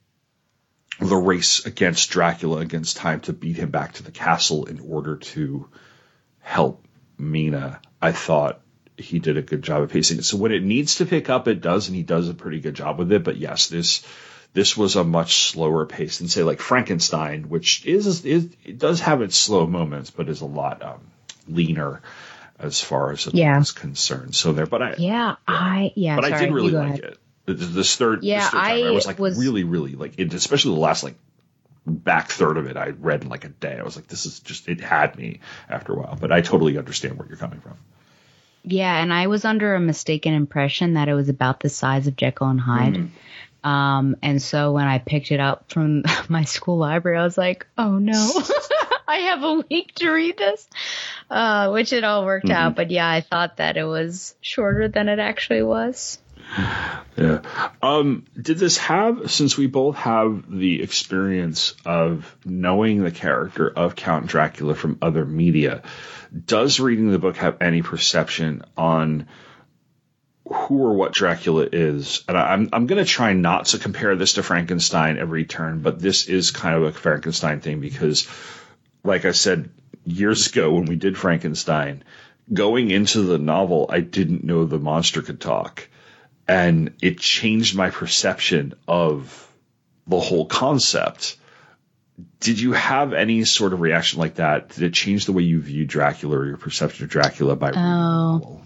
The race against Dracula, against time to beat him back to the castle in order to help Mina. I thought he did a good job of pacing it. So when it needs to pick up, it does, and he does a pretty good job with it. But yes, this this was a much slower pace than, say, like Frankenstein, which is, is it does have its slow moments, but is a lot um, leaner as far as it yeah. is concerned. So there, but I yeah, yeah. I yeah, but sorry, I did really like ahead. it. This third, yeah, this third time, I, I was like was, really, really like, it, especially the last like back third of it. I read in like a day. I was like, this is just, it had me after a while. But I totally understand where you're coming from. Yeah, and I was under a mistaken impression that it was about the size of Jekyll and Hyde. Mm-hmm. Um, and so when I picked it up from my school library, I was like, oh no, I have a week to read this, uh, which it all worked mm-hmm. out. But yeah, I thought that it was shorter than it actually was. Yeah. Um, did this have, since we both have the experience of knowing the character of Count Dracula from other media, does reading the book have any perception on who or what Dracula is? And I'm I'm going to try not to compare this to Frankenstein every turn, but this is kind of a Frankenstein thing because, like I said years ago when we did Frankenstein, going into the novel, I didn't know the monster could talk. And it changed my perception of the whole concept. Did you have any sort of reaction like that? Did it change the way you view Dracula or your perception of Dracula by reading the novel?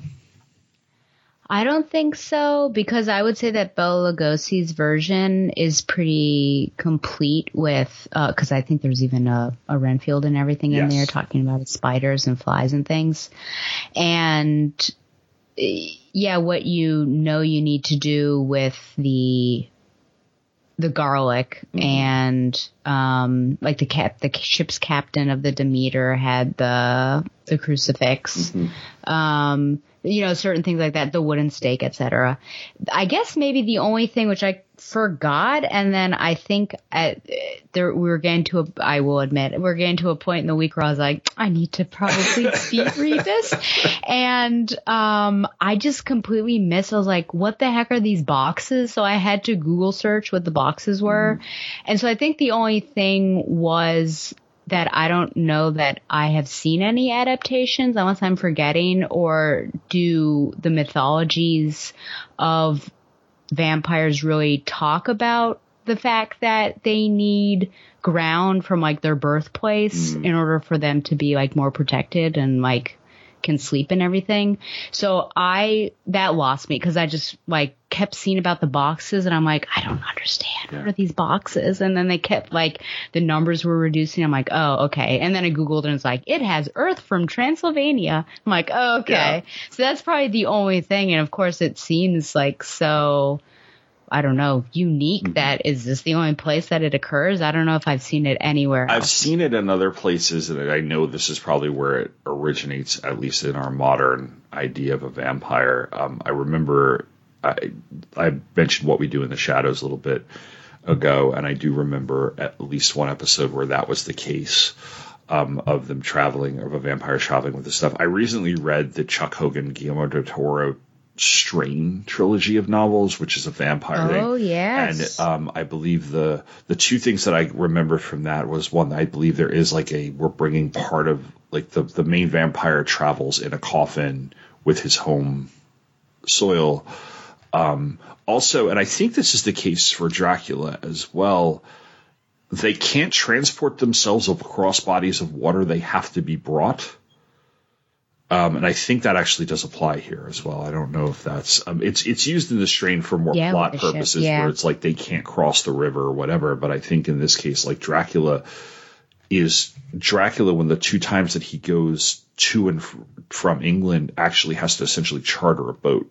I don't think so, because I would say that Bela Lugosi's version is pretty complete with, because uh, I think there's even a, a Renfield and everything yes. in there talking about spiders and flies and things. And yeah, what you know you need to do with the the garlic mm-hmm. and um like the cap the ship's captain of the Demeter had the the crucifix. Mm-hmm. Um you know, certain things like that, the wooden stake, et cetera. I guess maybe the only thing which I forgot, and then I think at, there we were getting to a, I will admit, we're getting to a point in the week where I was like, I need to probably speed read this. And um I just completely missed. I was like, what the heck are these boxes? So I had to Google search what the boxes were. Mm. And so I think the only thing was that I don't know that I have seen any adaptations, unless I'm forgetting, or do the mythologies of vampires really talk about the fact that they need ground from like their birthplace mm. in order for them to be like more protected and like can sleep and everything. So I, that lost me because I just like kept seeing about the boxes and I'm like, I don't understand. Yeah. What are these boxes? And then they kept like the numbers were reducing. I'm like, oh, okay. And then I Googled and it's like, it has Earth from Transylvania. I'm like, oh, okay. Yeah. So that's probably the only thing. And of course it seems like so, I don't know, unique mm-hmm. that is this the only place that it occurs? I don't know if I've seen it anywhere else. I've seen it in other places, and I know this is probably where it originates, at least in our modern idea of a vampire. Um, I remember I, I mentioned What We Do in the Shadows a little bit ago, and I do remember at least one episode where that was the case. Um, of them traveling, of a vampire traveling with this stuff. I recently read the Chuck Hogan, Guillermo del Toro Strain trilogy of novels, which is a vampire thing. Oh, yes. And um, I believe the the two things that I remember from that was, one, I believe there is like a, we're bringing part of, like the, the main vampire travels in a coffin with his home soil. Um, also, and I think this is the case for Dracula as well, they can't transport themselves across bodies of water. They have to be brought. Um, and I think that actually does apply here as well. I don't know if that's um, it's it's used in the Strain for more yeah, plot purposes, yeah. where it's like they can't cross the river or whatever. But I think in this case, like Dracula is Dracula when the two times that he goes to and f- from England actually has to essentially charter a boat.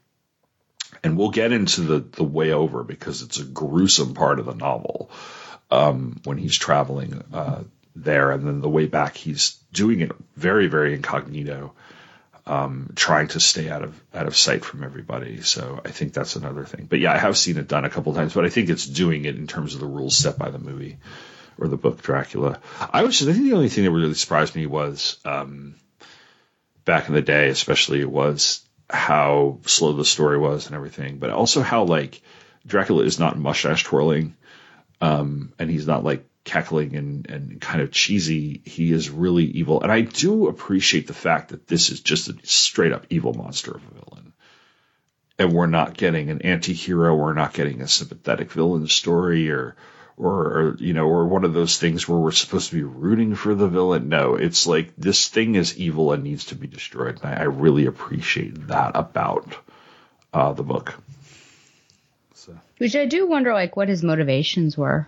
And we'll get into the the way over because it's a gruesome part of the novel um, when he's traveling uh, there, and then the way back he's doing it very, very incognito, um, trying to stay out of out of sight from everybody. So I think that's another thing. But yeah, I have seen it done a couple of times, but I think it's doing it in terms of the rules set by the movie or the book Dracula. I was just, I think the only thing that really surprised me was um, back in the day, especially, was how slow the story was and everything, but also how like Dracula is not mustache twirling, um, and he's not like cackling and, and kind of cheesy. He is really evil. And I do appreciate the fact that this is just a straight up evil monster of a villain. And we're not getting an anti-hero. We're not getting a sympathetic villain story or, or, or, you know, or one of those things where we're supposed to be rooting for the villain. No, it's like this thing is evil and needs to be destroyed. And I, I really appreciate that about uh, the book. So. Which I do wonder, like, what his motivations were.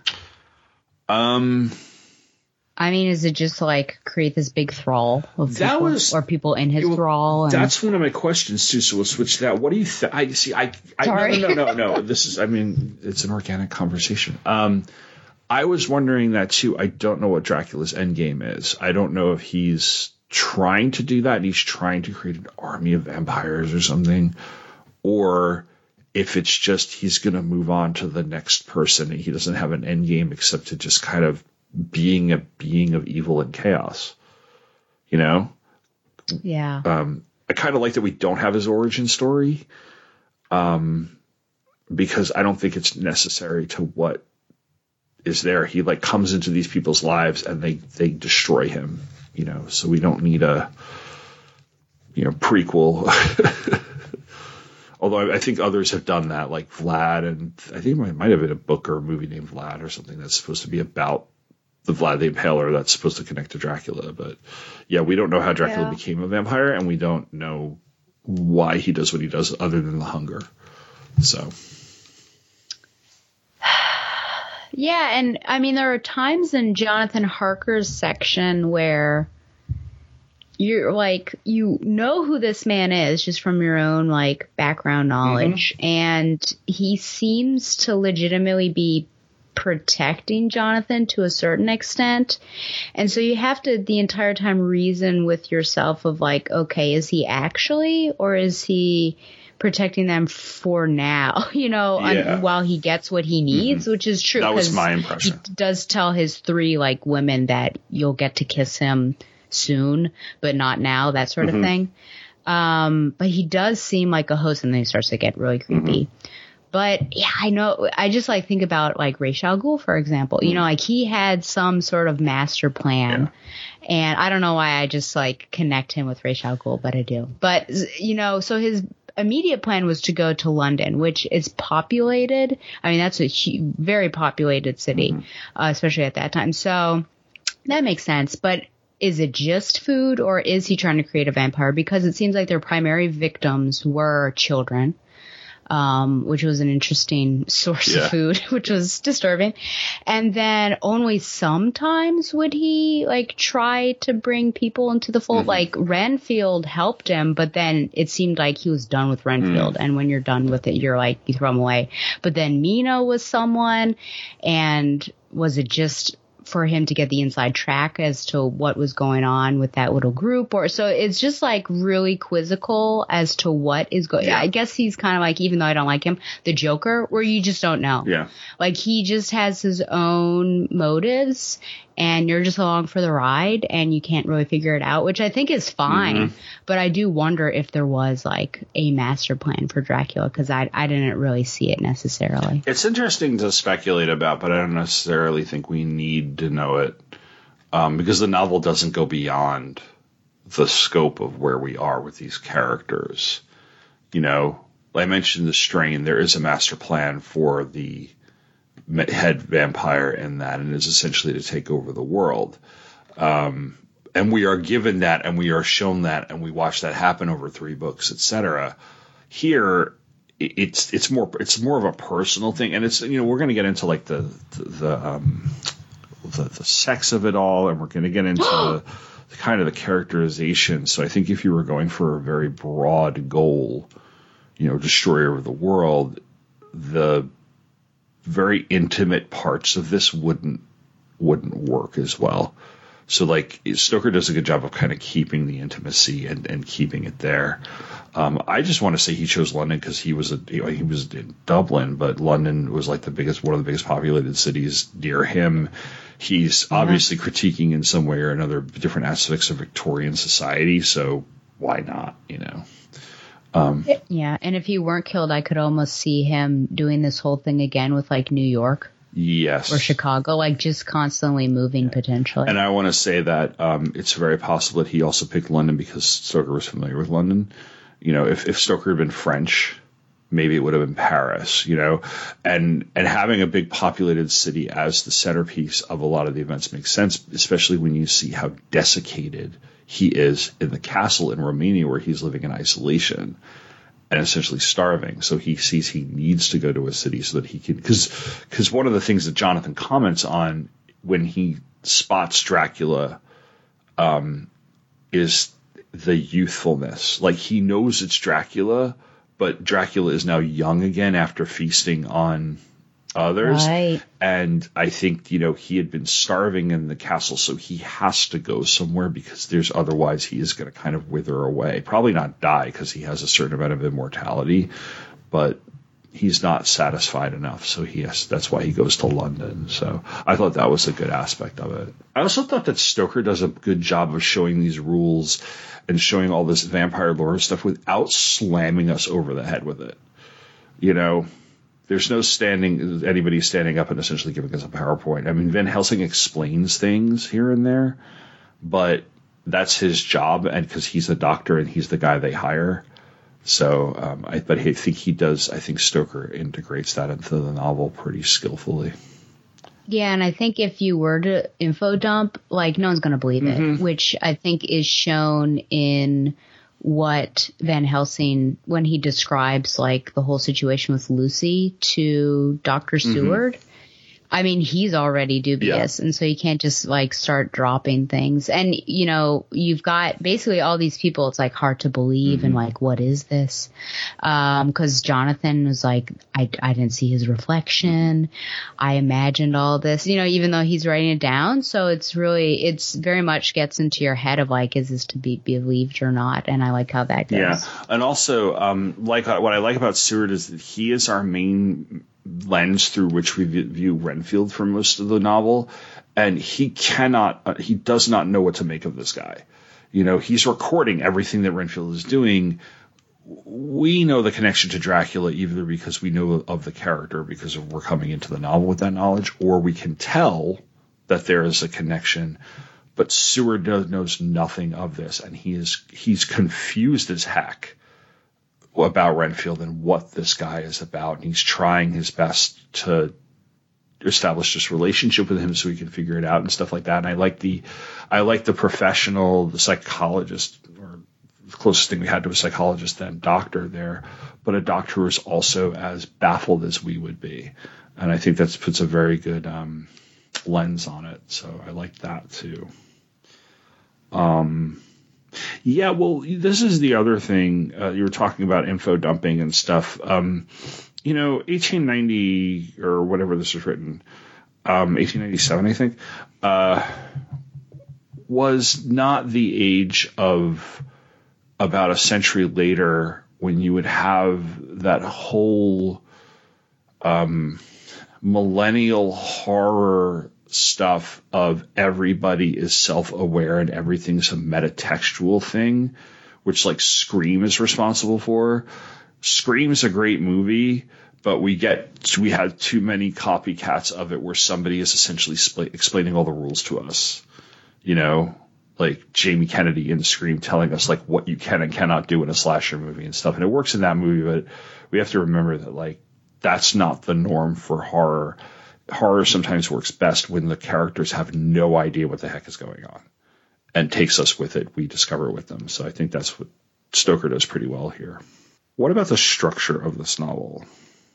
Um, I mean, is it just to, like, create this big thrall of that people, was, or people in his you know, thrall? And... That's one of my questions too. So we'll switch to that. What do you think? I see. I, I Sorry. no, no, no, no, no. This is. I mean, it's an organic conversation. Um, I was wondering that too. I don't know what Dracula's endgame is. I don't know if he's trying to do that and he's trying to create an army of vampires or something, or if it's just he's going to move on to the next person and he doesn't have an end game except to just kind of being a being of evil and chaos, you know? Yeah. Um, I kind of like that we don't have his origin story, um, because I don't think it's necessary to what is there. He like comes into these people's lives and they, they destroy him, you know, so we don't need a, you know, prequel. Although I think others have done that, like Vlad, and I think it might have been a book or a movie named Vlad or something that's supposed to be about the Vlad the Impaler that's supposed to connect to Dracula. But yeah, we don't know how Dracula yeah. became a vampire, and we don't know why he does what he does other than the hunger. So. Yeah, and I mean, there are times in Jonathan Harker's section where you're like, you know who this man is just from your own like background knowledge. Mm-hmm. And he seems to legitimately be protecting Jonathan to a certain extent. And so you have to the entire time reason with yourself of like, okay, is he actually, or is he protecting them for now, you know, yeah. un- while he gets what he needs, mm-hmm. which is true. That was my impression. He does tell his three like women that you'll get to kiss him soon, but not now, that sort mm-hmm. of thing. Um, but he does seem like a host, and then he starts to get really creepy. Mm-hmm. But yeah, I know. I just like think about like Ra's al Ghul, for example. Mm. You know, like he had some sort of master plan, yeah. and I don't know why I just like connect him with Ra's al Ghul, but I do. But you know, so his immediate plan was to go to London, which is populated. I mean, that's a huge, very populated city, mm-hmm. uh, especially at that time. So that makes sense. But is it just food, or is he trying to create a vampire? Because it seems like their primary victims were children. Um, which was an interesting source yeah. of food, which was disturbing. And then only sometimes would he like try to bring people into the fold. Mm-hmm. Like Renfield helped him, but then it seemed like he was done with Renfield. Mm. And when you're done with it, you're like, you throw him away. But then Mina was someone, and was it just for him to get the inside track as to what was going on with that little group? Or so it's just like really quizzical as to what is going. Yeah. I guess he's kind of like, even though I don't like him, the Joker, where you just don't know. Yeah. Like he just has his own motives, and you're just along for the ride, and you can't really figure it out, which I think is fine. Mm-hmm. But I do wonder if there was like a master plan for Dracula, because I I didn't really see it necessarily. It's interesting to speculate about, but I don't necessarily think we need to know it, um, because the novel doesn't go beyond the scope of where we are with these characters. You know, I mentioned the strain. There is a master plan for the head vampire in that, and is essentially to take over the world. Um, and we are given that, and we are shown that, and we watch that happen over three books, et cetera. Here, it's it's more it's more of a personal thing, and it's, you know, we're going to get into like the the the, um, the the sex of it all, and we're going to get into the, the kind of the characterization. So I think if you were going for a very broad goal, you know, destroyer of the world, the very intimate parts of this wouldn't wouldn't work as well. So like Stoker does a good job of kind of keeping the intimacy and, and keeping it there. Um, I just want to say he chose London because he was a, you know, he was in Dublin, but London was like the biggest, one of the biggest populated cities near him. He's yeah. obviously critiquing in some way or another different aspects of Victorian society. So why not, you know? Um, yeah, and if he weren't killed, I could almost see him doing this whole thing again with like New York. Yes. Or Chicago, like just constantly moving potentially. And I want to say that um, it's very possible that he also picked London because Stoker was familiar with London. You know, if, if Stoker had been French, maybe it would have been Paris, you know. And and having a big populated city as the centerpiece of a lot of the events makes sense, especially when you see how desiccated he is in the castle in Romania, where he's living in isolation and essentially starving. So he sees he needs to go to a city so that he can, because because one of the things that Jonathan comments on when he spots Dracula um, is the youthfulness. Like he knows it's Dracula, but Dracula is now young again after feasting on others. Right. And I think, you know, he had been starving in the castle, so he has to go somewhere because there's otherwise he is going to kind of wither away. Probably not die because he has a certain amount of immortality, but he's not satisfied enough. So he has, that's why he goes to London. So I thought that was a good aspect of it. I also thought that Stoker does a good job of showing these rules and showing all this vampire lore stuff without slamming us over the head with it. You know, there's no standing, anybody standing up and essentially giving us a PowerPoint. I mean, Van Helsing explains things here and there, but that's his job, and because he's the doctor and he's the guy they hire. So, um, I, but I think he does, I think Stoker integrates that into the novel pretty skillfully. Yeah, and I think if you were to info dump, like, no one's going to believe Mm-hmm. it, which I think is shown in what Van Helsing, when he describes like the whole situation with Lucy to Doctor Mm-hmm. Seward. I mean, he's already dubious, Yeah. and so you can't just like start dropping things. And, you know, you've got basically all these people, it's like hard to believe Mm-hmm. and like, what is this? Um, cause Jonathan was like, I, I didn't see his reflection. I imagined all this, you know, even though he's writing it down. So it's really, it's very much gets into your head of like, is this to be believed or not? And I like how that goes. Yeah. And also, um, like what I like about Seward is that he is our main lens through which we view Renfield for most of the novel, and he cannot, uh, he does not know what to make of this guy. You know, he's recording everything that Renfield is doing we know the connection to Dracula either because we know of the character because of we're coming into the novel with that knowledge, or we can tell that there is a connection. But Seward knows, knows nothing of this, and he is he's confused as heck about Renfield and what this guy is about, and he's trying his best to establish this relationship with him so he can figure it out and stuff like that. And I like the I like the professional, the psychologist, or the closest thing we had to a psychologist than doctor there, but a doctor who is also as baffled as we would be. And I think that puts a very good um, lens on it. So I like that too. Um, yeah, well, this is the other thing. Uh, you were talking about info dumping and stuff. Um, you know, eighteen ninety or whatever this was written, um, eighteen ninety-seven, I think, uh, was not the age of about a century later when you would have that whole um, millennial horror stuff of everybody is self-aware and everything's a metatextual thing, which like Scream is responsible for. Scream's a great movie, but we get we had too many copycats of it where somebody is essentially spl- explaining all the rules to us. You know, like Jamie Kennedy in Scream telling us like what you can and cannot do in a slasher movie and stuff. And it works in that movie, but we have to remember that like that's not the norm for horror. Horror sometimes works best when the characters have no idea what the heck is going on and takes us with it. We discover it with them. So I think that's what Stoker does pretty well here. What about the structure of this novel?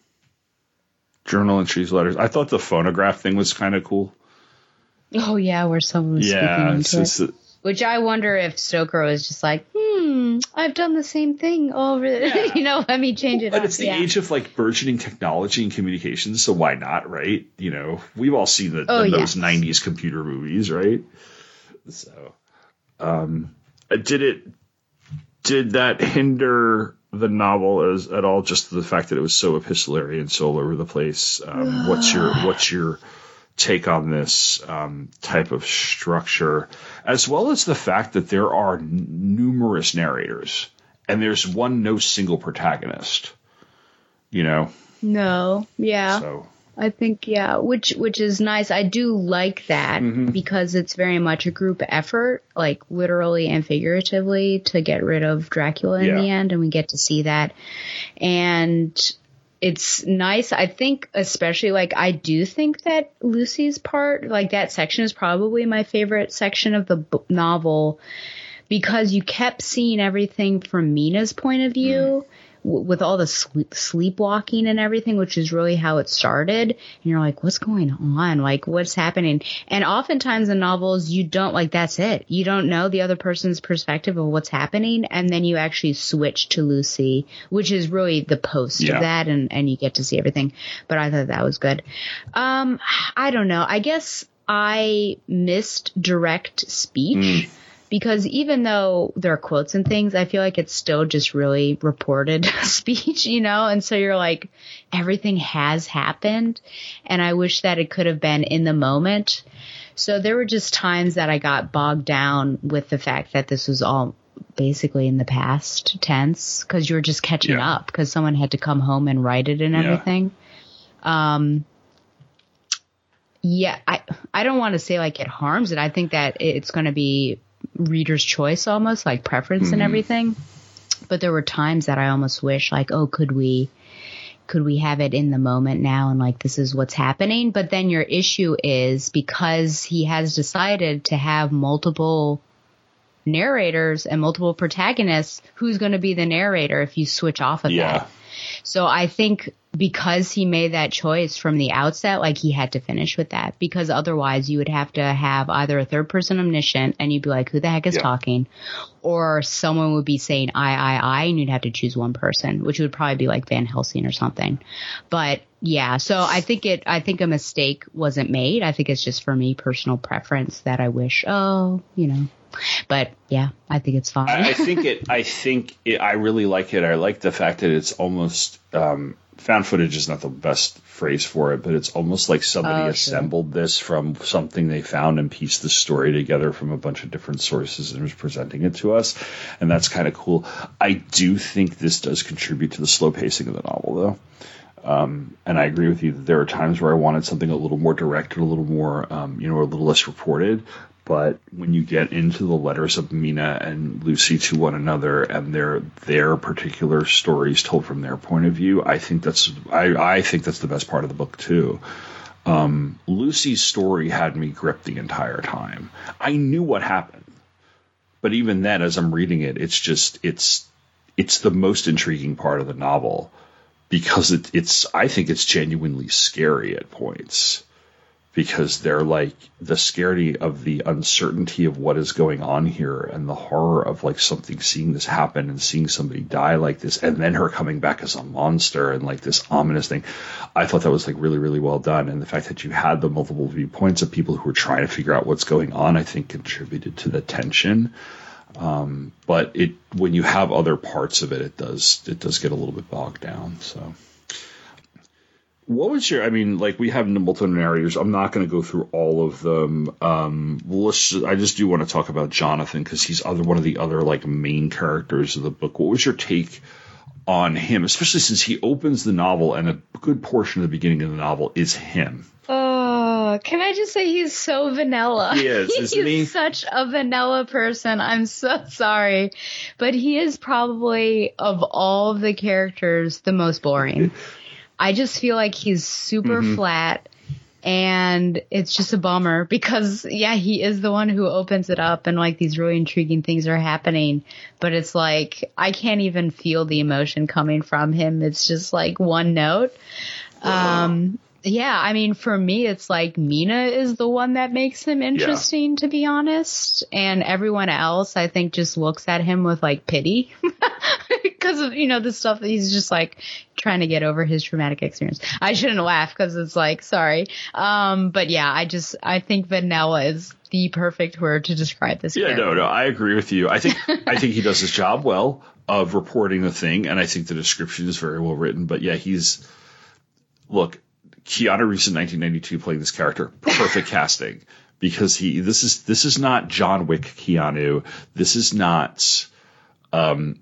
Journal entries, letters. I thought the phonograph thing was kind of cool. Oh, yeah, where someone was yeah, speaking into it's, it. it's a, Which I wonder if Stoker was just like, hmm, I've done the same thing over, yeah. you know, let me change it but up. it's the yeah. age of like burgeoning technology and communications, so why not, right? You know, we've all seen the, oh, the, yes. those nineties computer movies, right? So, um, did it, did that hinder the novel as at all? Just the fact that it was so epistolary and so all over the place. Um, what's your, what's your take on this um, type of structure, as well as the fact that there are n- numerous narrators and there's one no single protagonist, you know? No, yeah. So. I think, yeah, which which is nice. I do like that mm-hmm. because it's very much a group effort, like literally and figuratively, to get rid of Dracula in yeah. the end, and we get to see that. And it's nice. I think especially like I do think that Lucy's part, like that section is probably my favorite section of the b- novel because you kept seeing everything from Mina's point of view mm. w- with all the sleep- sleepwalking and everything, which is really how it started. And you're like, what's going on? Like, what's happening? And oftentimes in novels, you don't like, that's it. You don't know the other person's perspective of what's happening. And then you actually switch to Lucy, which is really the post yeah. of that. And, and you get to see everything. But I thought that was good. Um, I don't know. I guess I missed direct speech. Mm. Because even though there are quotes and things, I feel like it's still just really reported speech, you know? And so you're like, everything has happened. And I wish that it could have been in the moment. So there were just times that I got bogged down with the fact that this was all basically in the past tense because you were just catching yeah. up because someone had to come home and write it and yeah. everything. Um, yeah, I, I don't want to say like it harms it. I think that it's going to be reader's choice almost, like preference mm-hmm. and everything. But there were times that I almost wish like, oh, could we could we have it in the moment now and like this is what's happening? But then your issue is because he has decided to have multiple narrators and multiple protagonists, who's going to be the narrator if you switch off of yeah. that? So I think because he made that choice from the outset, like he had to finish with that, because otherwise you would have to have either a third person omniscient and you'd be like, who the heck is yeah. talking? Or someone would be saying I, I, I, and you'd have to choose one person, which would probably be like Van Helsing or something. But yeah, so I think it, I think a mistake wasn't made. I think it's just for me personal preference that I wish, oh, you know, But yeah, I think it's fine. I, I think it. I think it, I really like it. I like the fact that it's almost um, found footage is not the best phrase for it, but it's almost like somebody Oh, assembled this from something they found and pieced the story together from a bunch of different sources and was presenting it to us, and that's kind of cool. I do think this does contribute to the slow pacing of the novel, though. Um, and I agree with you that there are times where I wanted something a little more direct, a little more, um, you know, a little less reported. But when you get into the letters of Mina and Lucy to one another and their their particular stories told from their point of view, I think that's I, I think that's the best part of the book too. Um, Lucy's story had me gripped the entire time. I knew what happened, but even then, as I'm reading it, it's just it's it's the most intriguing part of the novel because it, it's I think it's genuinely scary at points. Because they're like the scarcity of the uncertainty of what is going on here and the horror of like something, seeing this happen and seeing somebody die like this and then her coming back as a monster and like this ominous thing. I thought that was like really, really well done. And the fact that you had the multiple viewpoints of people who were trying to figure out what's going on, I think contributed to the tension. Um, but it, when you have other parts of it, it does, it does get a little bit bogged down. So. What was your, I mean, like we have multiple narrators. I'm not going to go through all of them. Um, well, let's just, I just do want to talk about Jonathan because he's other one of the other like main characters of the book. What was your take on him, especially since he opens the novel and a good portion of the beginning of the novel is him? Oh, can I just say he's so vanilla? He is, isn't he? He's such a vanilla person. I'm so sorry. But he is probably, of all of the characters, the most boring. I just feel like he's super mm-hmm. flat, and it's just a bummer because, yeah, he is the one who opens it up and, like, these really intriguing things are happening. But it's like I can't even feel the emotion coming from him. It's just, like, one note. Um, yeah, I mean, for me, it's like Mina is the one that makes him interesting, yeah. to be honest. And everyone else, I think, just looks at him with, like, pity. Because of, you know, the stuff that he's just like trying to get over his traumatic experience. I shouldn't laugh because it's like, sorry. Um, but yeah, I just, I think vanilla is the perfect word to describe this yeah, character. no, no, I agree with you. I think, I think he does his job well of reporting the thing. And I think the description is very well written. But yeah, he's, look, Keanu Reeves in nineteen ninety-two playing this character, perfect casting. Because he, this is, this is not John Wick Keanu. This is not, um,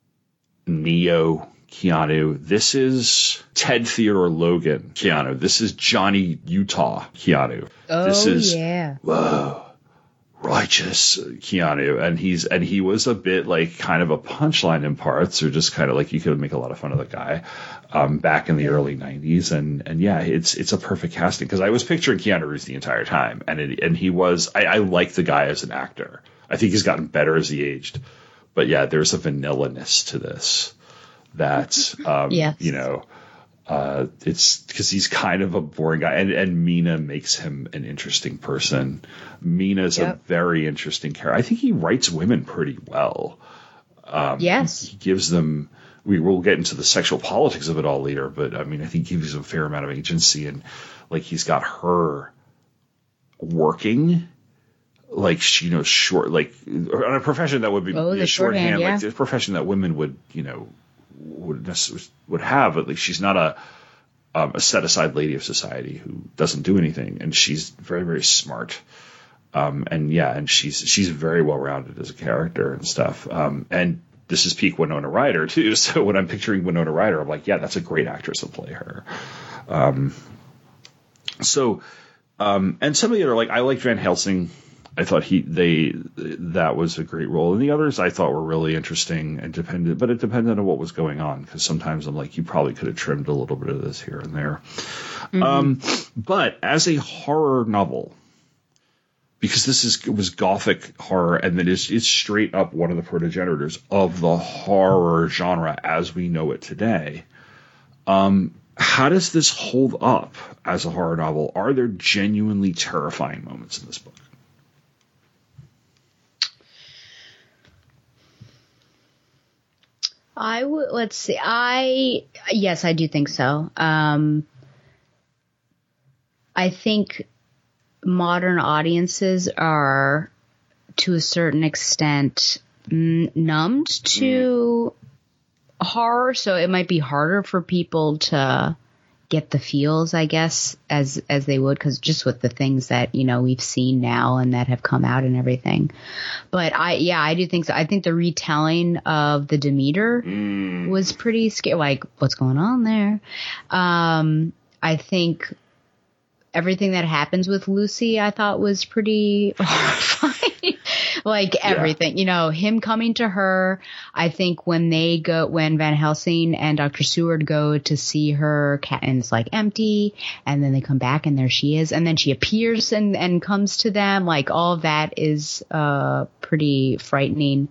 Neo Keanu. This is Ted Theodore Logan Keanu. This is Johnny Utah Keanu. Oh, this is, yeah. Whoa, righteous Keanu. And he's, and he was a bit like kind of a punchline in parts, or just kind of like you could make a lot of fun of the guy, um, back in the early nineties. And, and yeah, it's, it's a perfect casting because I was picturing Keanu Reeves the entire time. And it, and he was, I, I like the guy as an actor. I think he's gotten better as he aged. But yeah, there's a vanilla-ness to this that, um, yes. you know, uh, it's because he's kind of a boring guy. And, and Mina makes him an interesting person. Mina's yep. a very interesting character. I think he writes women pretty well. Um, yes. He gives them, we will get into the sexual politics of it all later, but I mean, I think he gives a fair amount of agency and like he's got her working. Like, you know, short, like, on a profession that would be oh, a shorthand, yeah. like a profession that women would, you know, would would have. At least she's not a um, a set aside lady of society who doesn't do anything, and she's very, very smart. Um, and yeah, and she's she's very well rounded as a character and stuff. Um, and this is peak Winona Ryder too. So when I'm picturing Winona Ryder, I'm like, yeah, that's a great actress to play her. Um, so, um, and some of the other, like, I liked Van Helsing. I thought he they that was a great role, and the others I thought were really interesting and depended, but it depended on what was going on because sometimes I'm like, you probably could have trimmed a little bit of this here and there. Mm-hmm. Um, but as a horror novel, because this is it was gothic horror, and that is it's straight up one of the protogenitors of the horror genre as we know it today. Um, how does this hold up as a horror novel? Are there genuinely terrifying moments in this book? I would, let's see. I, yes, I do think so. Um, I think modern audiences are to a certain extent, n- numbed to mm. horror, so it might be harder for people to get the feels, I guess, as as they would, because just with the things that, you know, we've seen now and that have come out and everything. But I, yeah, I do think so. I think the retelling of the Demeter mm. was pretty scary. Like, what's going on there? Um, I think everything that happens with Lucy, I thought was pretty horrifying. Like everything, yeah. You know, him coming to her. I think when they go, when Van Helsing and Doctor Seward go to see her, and it's like empty, and then they come back and there she is, and then she appears and, and comes to them. Like all of that is uh pretty frightening.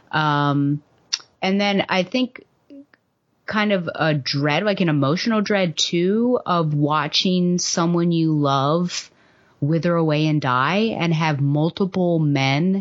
Um, and then I think kind of a dread, like an emotional dread too, of watching someone you love wither away and die, and have multiple men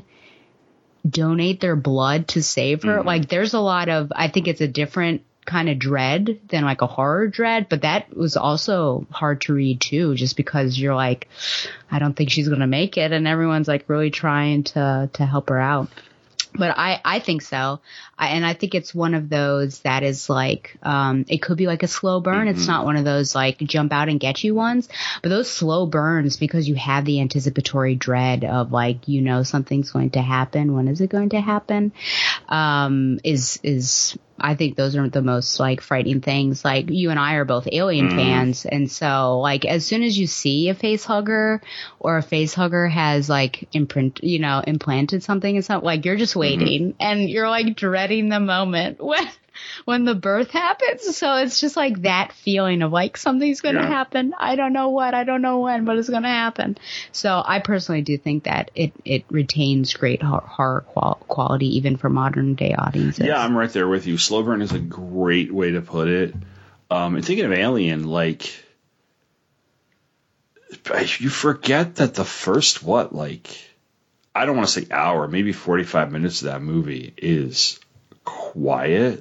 donate their blood to save her. Mm-hmm. Like there's a lot of, I think it's a different kind of dread than like a horror dread, but that was also hard to read too, just because you're like, I don't think she's going to make it. And everyone's like really trying to, to help her out. But I, I think so. I, and I think it's one of those that is like, um, it could be like a slow burn. Mm-hmm. It's not one of those like jump out and get you ones, but those slow burns, because you have the anticipatory dread of like, you know, something's going to happen. When is it going to happen? Um, is, is, I think those are the most like frightening things. Like you and I are both Alien mm. fans. And so like as soon as you see a face hugger or a face hugger has like imprint, you know, implanted something in something, like you're just waiting mm-hmm. and you're like dreading the moment when, when the birth happens. So it's just like that feeling of like something's going to yeah. happen. I don't know what, I don't know when, but it's going to happen. So I personally do think that it, it retains great horror qual- quality even for modern day audiences. Yeah, I'm right there with you. Slow burn is a great way to put it. Um, and thinking of Alien, like, you forget that the first, what, like, I don't want to say hour, maybe forty-five minutes of that movie is quiet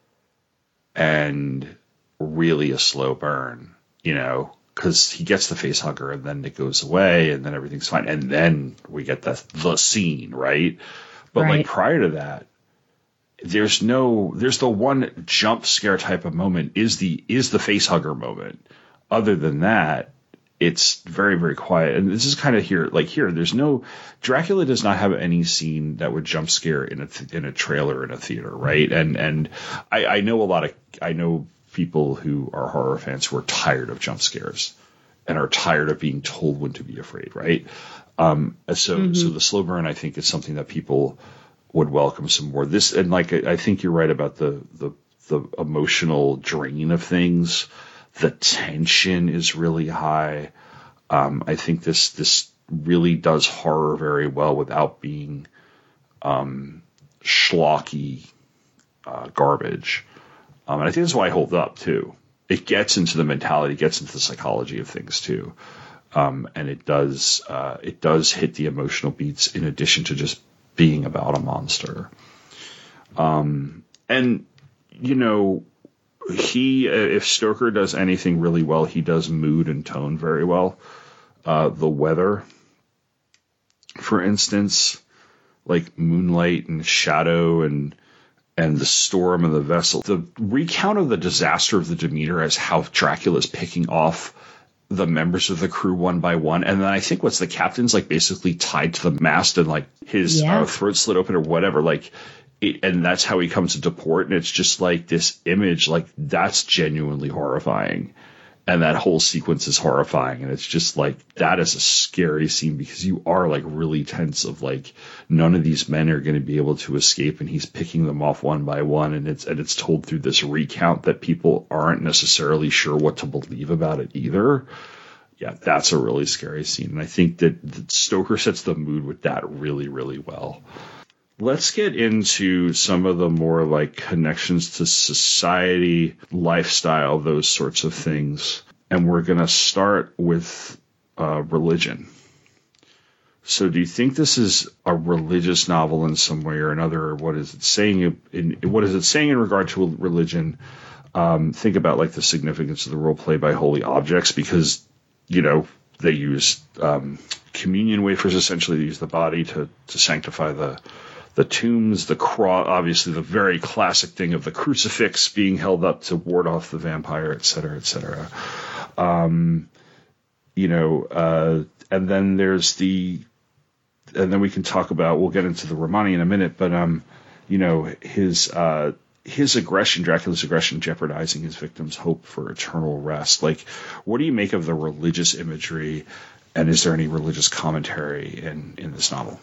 and really a slow burn, you know, because he gets the face hugger and then it goes away and then everything's fine. And then we get the, the scene, right? But right. like prior to that, there's no, there's the one jump scare type of moment is the, is the face hugger moment. Other than that, it's very, very quiet. And this is kind of here, like here, there's no, Dracula does not have any scene that would jump scare in a, th- in a trailer in a theater. Right. And, and I, I know a lot of, I know people who are horror fans who are tired of jump scares and are tired of being told when to be afraid. Right. Um, so, mm-hmm. so the slow burn, I think, is something that people would welcome some more. This, and like, I, I think you're right about the, the, the emotional drain of things. The tension is really high. Um, I think this this really does horror very well without being um, schlocky uh, garbage. Um, and I think that's why it holds up, too. It gets into the mentality, gets into the psychology of things, too. Um, and it does uh, it does hit the emotional beats in addition to just being about a monster. Um, and, you know... He, uh, if Stoker does anything really well, he does mood and tone very well. Uh, the weather, for instance, like moonlight and shadow and and the storm and the vessel. The recount of the disaster of the Demeter as how Dracula's picking off the members of the crew one by one. And then I think what's the captain's like basically tied to the mast and like his yeah. uh, throat slit open or whatever. Like, It, and that's how he comes into port. And it's just like this image, like that's genuinely horrifying. And that whole sequence is horrifying. And it's just like, that is a scary scene because you are like really tense of like, none of these men are going to be able to escape. And he's picking them off one by one. And it's, and it's told through this recount that people aren't necessarily sure what to believe about it either. Yeah, that's a really scary scene. And I think that, that Stoker sets the mood with that really, really well. Let's get into some of the more like connections to society, lifestyle, those sorts of things. And we're going to start with uh, religion. So do you think this is a religious novel in some way or another? Or what is it saying in, what is it saying in regard to religion? Um, think about like the significance of the role played by holy objects, because, you know, they use um, communion wafers, essentially. They use the body to, to sanctify the the tombs, the cross, obviously the very classic thing of the crucifix being held up to ward off the vampire, et cetera, et cetera. Um, you know, uh, and then there's the, and then we can talk about, we'll get into the Romani in a minute, but, um, you know, his, uh, his aggression, Dracula's aggression, jeopardizing his victims' hope for eternal rest. Like, what do you make of the religious imagery, and is there any religious commentary in, in this novel?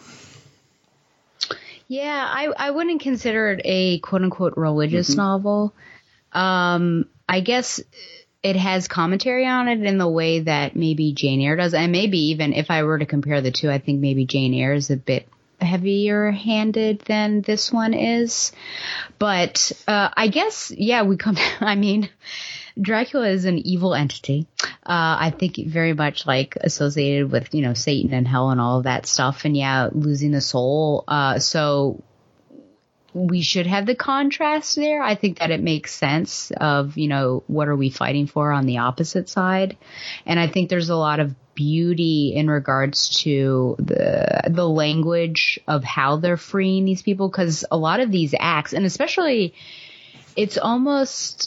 Yeah, I, I wouldn't consider it a quote-unquote religious Mm-hmm. novel. Um, I guess it has commentary on it in the way that maybe Jane Eyre does. And maybe even if I were to compare the two, I think maybe Jane Eyre is a bit heavier-handed than this one is. But uh, I guess, yeah, we come – I mean – Dracula is an evil entity. Uh, I think very much like associated with, you know, Satan and hell and all of that stuff. And yeah, losing the soul. Uh, so we should have the contrast there. I think that it makes sense of, you know, what are we fighting for on the opposite side? And I think there's a lot of beauty in regards to the the language of how they're freeing these people, because a lot of these acts, and especially it's almost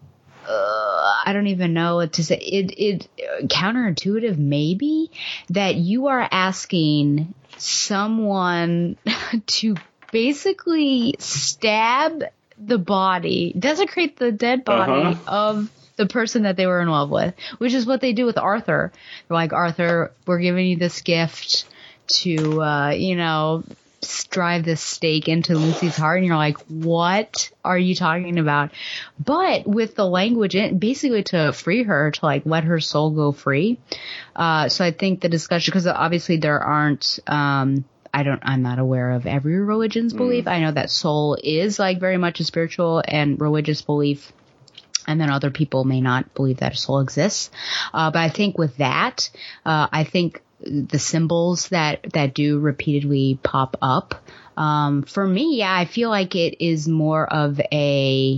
Uh, I don't even know what to say. It, it counterintuitive, maybe, that you are asking someone to basically stab the body, desecrate the dead body Uh-huh. of the person that they were in love with, which is what they do with Arthur. They're like, Arthur, we're giving you this gift to, uh, you know, drive this stake into Lucy's heart, and you're like, what are you talking about? But with the language, in, basically to free her, to like let her soul go free. Uh, so I think the discussion, because obviously there aren't, um, I don't, I'm not aware of every religion's belief. I know that soul is like very much a spiritual and religious belief. And then other people may not believe that a soul exists. Uh, but I think with that, uh, I think the symbols that, that do repeatedly pop up, um, for me, yeah, I feel like it is more of a,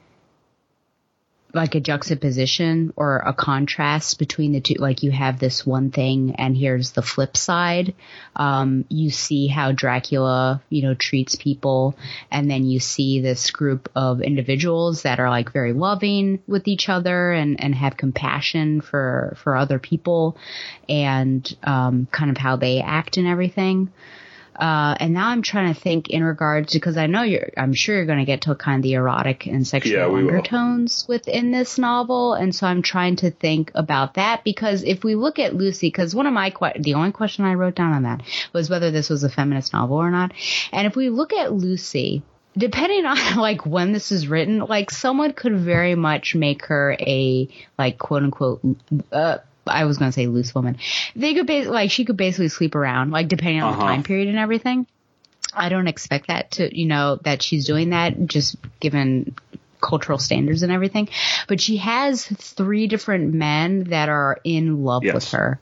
like a juxtaposition or a contrast between the two. Like you have this one thing and here's the flip side. Um, you see how Dracula, you know, treats people, and then you see this group of individuals that are like very loving with each other and, and have compassion for, for other people, and, um, kind of how they act and everything. Uh, and now I'm trying to think in regards to, because I know you're, I'm sure you're going to get to kind of the erotic and sexual Yeah, we will. undertones within this novel. And so I'm trying to think about that, because if we look at Lucy, because one of my, que- the only question I wrote down on that was whether this was a feminist novel or not. And if we look at Lucy, depending on like when this is written, like someone could very much make her a like quote unquote, uh, I was going to say loose woman. They could bas- like she could basically sleep around, like depending on Uh-huh. the time period and everything. I don't expect that to, you know, that she's doing that just given cultural standards and everything. But she has three different men that are in love Yes. with her,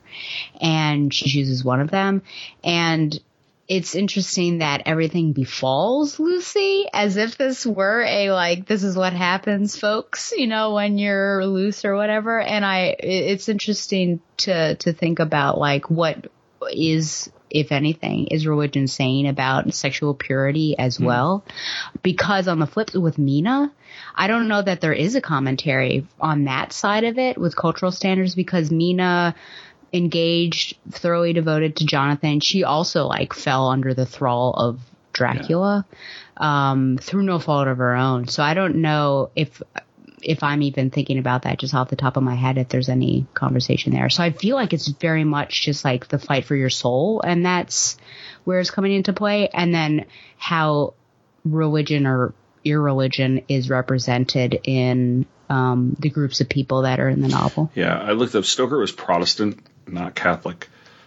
and she chooses one of them. And it's interesting that everything befalls Lucy as if this were a, like, this is what happens, folks, you know, when you're loose or whatever. And I, it's interesting to, to think about, like, what is, if anything, is religion saying about sexual purity as Mm. well? Because on the flip with Mina, I don't know that there is a commentary on that side of it with cultural standards, because Mina engaged, thoroughly devoted to Jonathan. She also like fell under the thrall of Dracula, um, through no fault of her own. So I don't know if, if I'm even thinking about that just off the top of my head, if there's any conversation there. So I feel like it's very much just like the fight for your soul, and that's where it's coming into play. And then how religion or irreligion is represented in, um, the groups of people that are in the novel. Yeah, I looked up. Stoker was Protestant, not Catholic.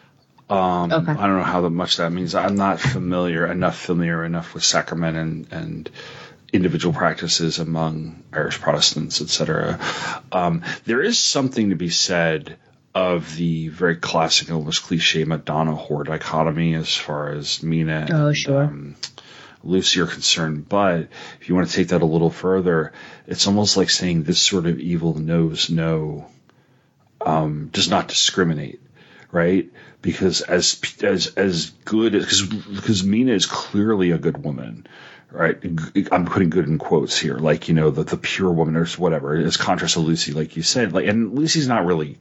Um, Okay. I don't know how much that means. I'm not familiar enough familiar enough with sacrament and, and individual practices among Irish Protestants, et cetera. Um, there is something to be said of the very classic, almost cliche Madonna whore dichotomy as far as Mina Oh, and sure. um, Lucy are concerned. But if you want to take that a little further, it's almost like saying this sort of evil knows no, um, does not discriminate. right? Because as as as good as because Mina is clearly a good woman, right? I'm putting good in quotes here, like, you know, the the pure woman or whatever, as contrast to Lucy, like you said, like, and Lucy's not really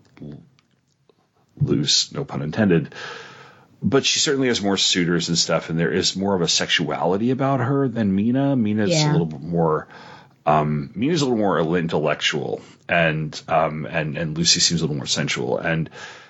loose, no pun intended, but she certainly has more suitors and stuff, and there is more of a sexuality about her than Mina. Mina's yeah. a little bit more. Um, Mina's a little more intellectual, and um, and and Lucy seems a little more sensual, and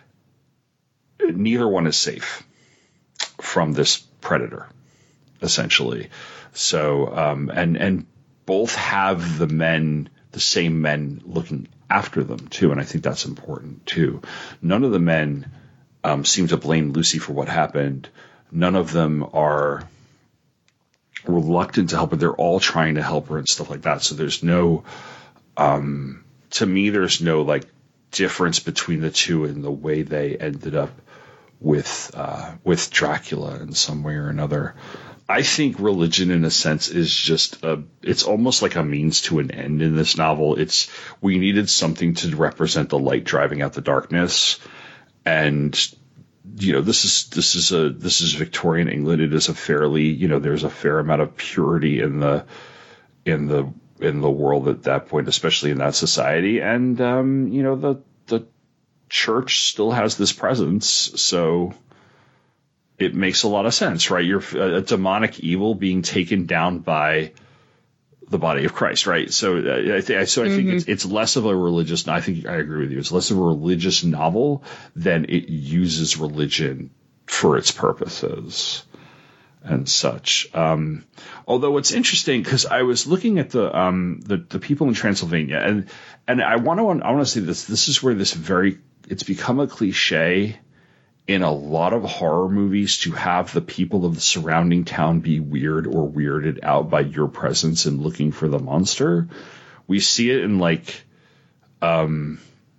neither one is safe from this predator, essentially. So, um, and and both have the men, the same men, looking after them too, and I think that's important too. None of the men um, seem to blame Lucy for what happened. None of them are reluctant to help her. They're all trying to help her and stuff like that. So there's no, um, to me, there's no like difference between the two in the way they ended up with uh, with Dracula in some way or another. I think religion, in a sense, is just a, it's almost like a means to an end in this novel. It's, we needed something to represent the light driving out the darkness. And, you know, this is, this is a, this is Victorian England. It is a fairly, you know, there's a fair amount of purity in the, in the, in the world at that point, especially in that society. And, um, you know, the, the church still has this presence. So it makes a lot of sense, right? You're a, a demonic evil being taken down by the body of Christ, right? So uh, I, th- so I mm-hmm. think it's, it's less of a religious. I think I agree with you. It's less of a religious novel than it uses religion for its purposes and such. Um, although it's interesting because I was looking at the um, the the people in Transylvania, and and I want to I want to say this. This is where this very it's become a cliche in a lot of horror movies to have the people of the surrounding town be weird or weirded out by your presence and looking for the monster. We see it in like, um,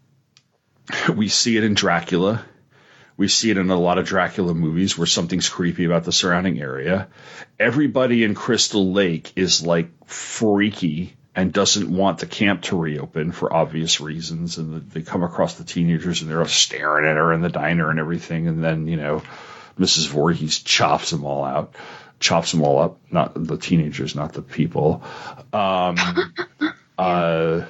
we see it in Dracula. We see it in a lot of Dracula movies where something's creepy about the surrounding area. Everybody in Crystal Lake is like freaky and doesn't want the camp to reopen for obvious reasons. And they come across the teenagers and they're staring at her in the diner and everything. And then, you know, Missus Voorhees chops them all out, chops them all up. Not the teenagers, not the people. Um, uh,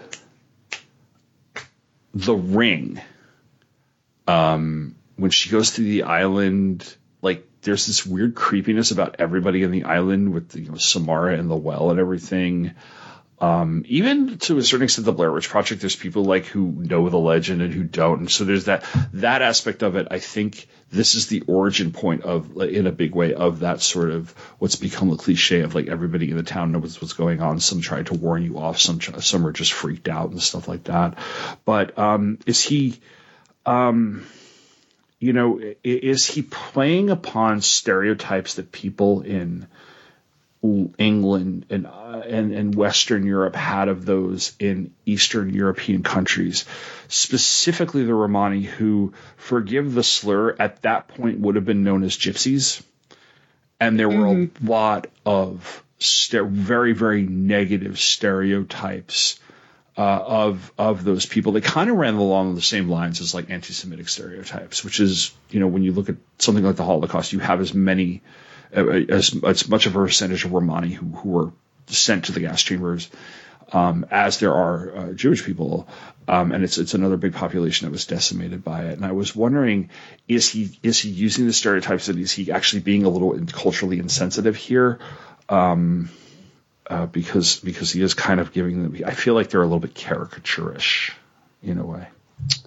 the Ring, um, when she goes to the island, like there's this weird creepiness about everybody on the island with the, you know, Samara and the well and everything. Um, even to a certain extent, the Blair Witch Project, there's people like who know the legend and who don't. And so there's that, that aspect of it. I think this is the origin point of, in a big way, of that sort of what's become a cliche of like everybody in the town knows what's going on. Some try to warn you off. Some, some are just freaked out and stuff like that. But, um, is he, um, you know, is he playing upon stereotypes that people in England and, uh, and and Western Europe had of those in Eastern European countries, specifically the Romani, who, forgive the slur, at that point would have been known as gypsies, and there were mm-hmm. a lot of st- very very negative stereotypes uh, of of those people. They kind of ran along the same lines as like anti-Semitic stereotypes, which is, you know, when you look at something like the Holocaust, you have as many. As, as much of a percentage of Romani who, who were sent to the gas chambers um, as there are uh, Jewish people, um, and it's it's another big population that was decimated by it. And I was wondering, is he is he using the stereotypes, and is he actually being a little culturally insensitive here? Um, uh, because because he is kind of giving them. I feel like they're a little bit caricaturish in a way.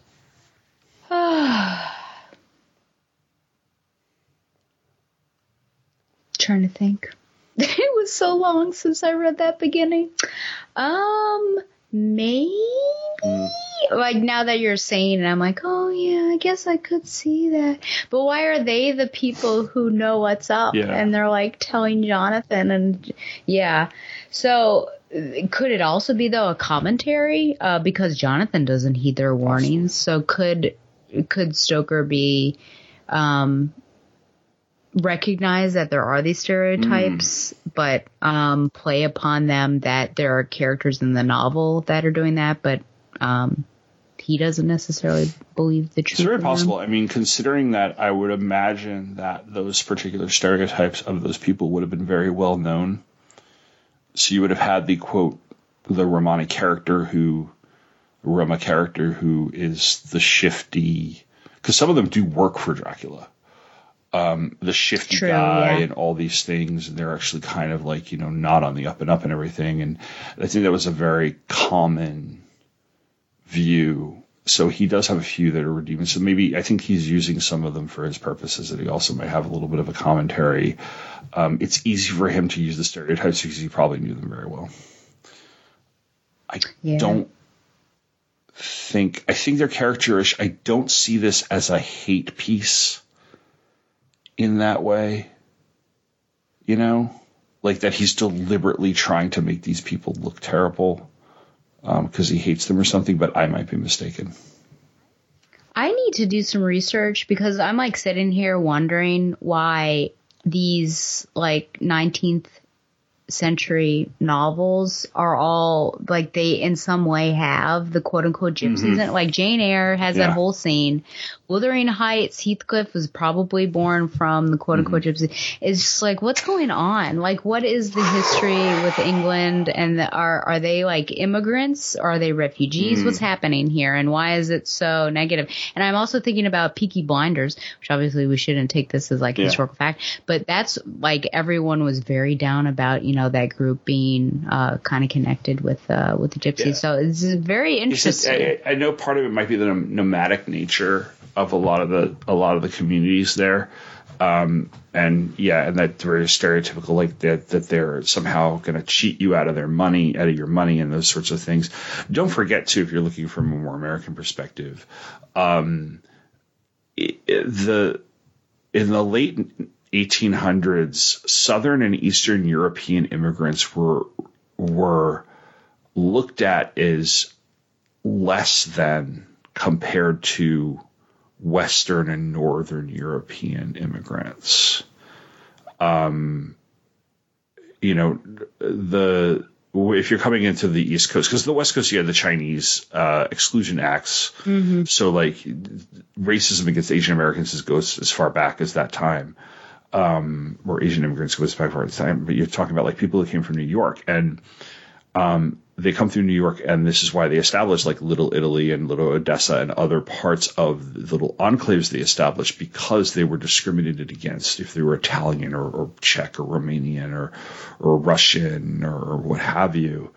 Trying to think. It was so long since I read that beginning. Um, maybe mm. like now that you're saying it, I'm like, oh yeah, I guess I could see that. But why are they the people who know what's up? Yeah. And they're like telling Jonathan, and yeah. So could it also be though a commentary? Uh, because Jonathan doesn't heed their warnings. So could could Stoker be, um. recognize that there are these stereotypes, mm. but um, play upon them that there are characters in the novel that are doing that, but um, he doesn't necessarily believe the truth. It's very in possible. them. I mean, considering that, I would imagine that those particular stereotypes of those people would have been very well known. So you would have had the quote, the Romani character who, Roma character who is the shifty, because some of them do work for Dracula. Um, the shifty True, guy yeah. and all these things, and they're actually kind of like, you know, not on the up and up and everything. And I think that was a very common view. So he does have a few that are redeeming. So maybe I think he's using some of them for his purposes, and he also might have a little bit of a commentary. Um, it's easy for him to use the stereotypes because he probably knew them very well. I Yeah. don't think, I think they're characterish. I don't see this as a hate piece in that way, you know, like that he's deliberately trying to make these people look terrible because um, he hates them or something, but I might be mistaken. I need to do some research because I'm like sitting here wondering why these like nineteenth century novels are all like they in some way have the quote unquote gypsies Mm-hmm. in it. Like Jane Eyre has Yeah. that whole scene. Wuthering Heights, Heathcliff was probably born from the quote unquote Mm-hmm. gypsy. It's just like, what's going on? Like, what is the history with England? And the, are are they like immigrants? Or are they refugees? Mm. What's happening here? And why is it so negative? And I'm also thinking about Peaky Blinders, which obviously we shouldn't take this as like Yeah. historical fact, but that's like everyone was very down about, you know, that group being uh, kind of connected with uh, with the gypsies. Yeah. So it's very It's just, interesting. I, I know part of it might be the nom- nomadic nature of a lot of the a lot of the communities there, um, and yeah, and that very stereotypical, like that that they're somehow going to cheat you out of their money, out of your money, and those sorts of things. Don't forget too, if you're looking from a more American perspective, um, it, it, the in the late eighteen hundreds, Southern and Eastern European immigrants were were looked at as less than compared to Western and Northern European immigrants. Um, you know, the if you're coming into the East Coast, because the West Coast, you had the Chinese uh, exclusion acts. Mm-hmm. So, like, racism against Asian Americans goes as far back as that time, um, or Asian immigrants goes back far as that time. But you're talking about like people who came from New York, and um, they come through New York, and this is why they established like Little Italy and Little Odessa and other parts of the little enclaves they established, because they were discriminated against if they were Italian or, or Czech or Romanian or or Russian or what have you.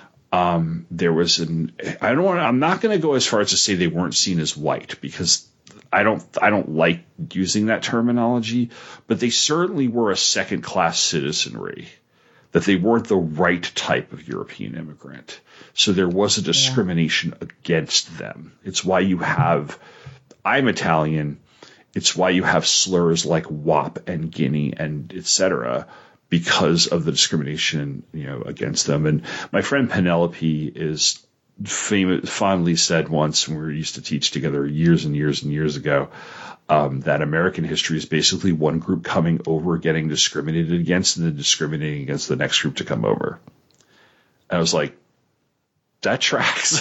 Um, there was an I don't want I'm not going to go as far as to say they weren't seen as white, because I don't I don't like using that terminology, but they certainly were a second class citizenry. That they weren't the right type of European immigrant. So there was a discrimination yeah. against them. It's why you have, I'm Italian, it's why you have slurs like W A P and Guinea and et cetera, because of the discrimination, you know, against them. And my friend Penelope is famous, fondly said once when we used to teach together years and years and years ago, Um, that American history is basically one group coming over, getting discriminated against, and then discriminating against the next group to come over. And I was like, that tracks.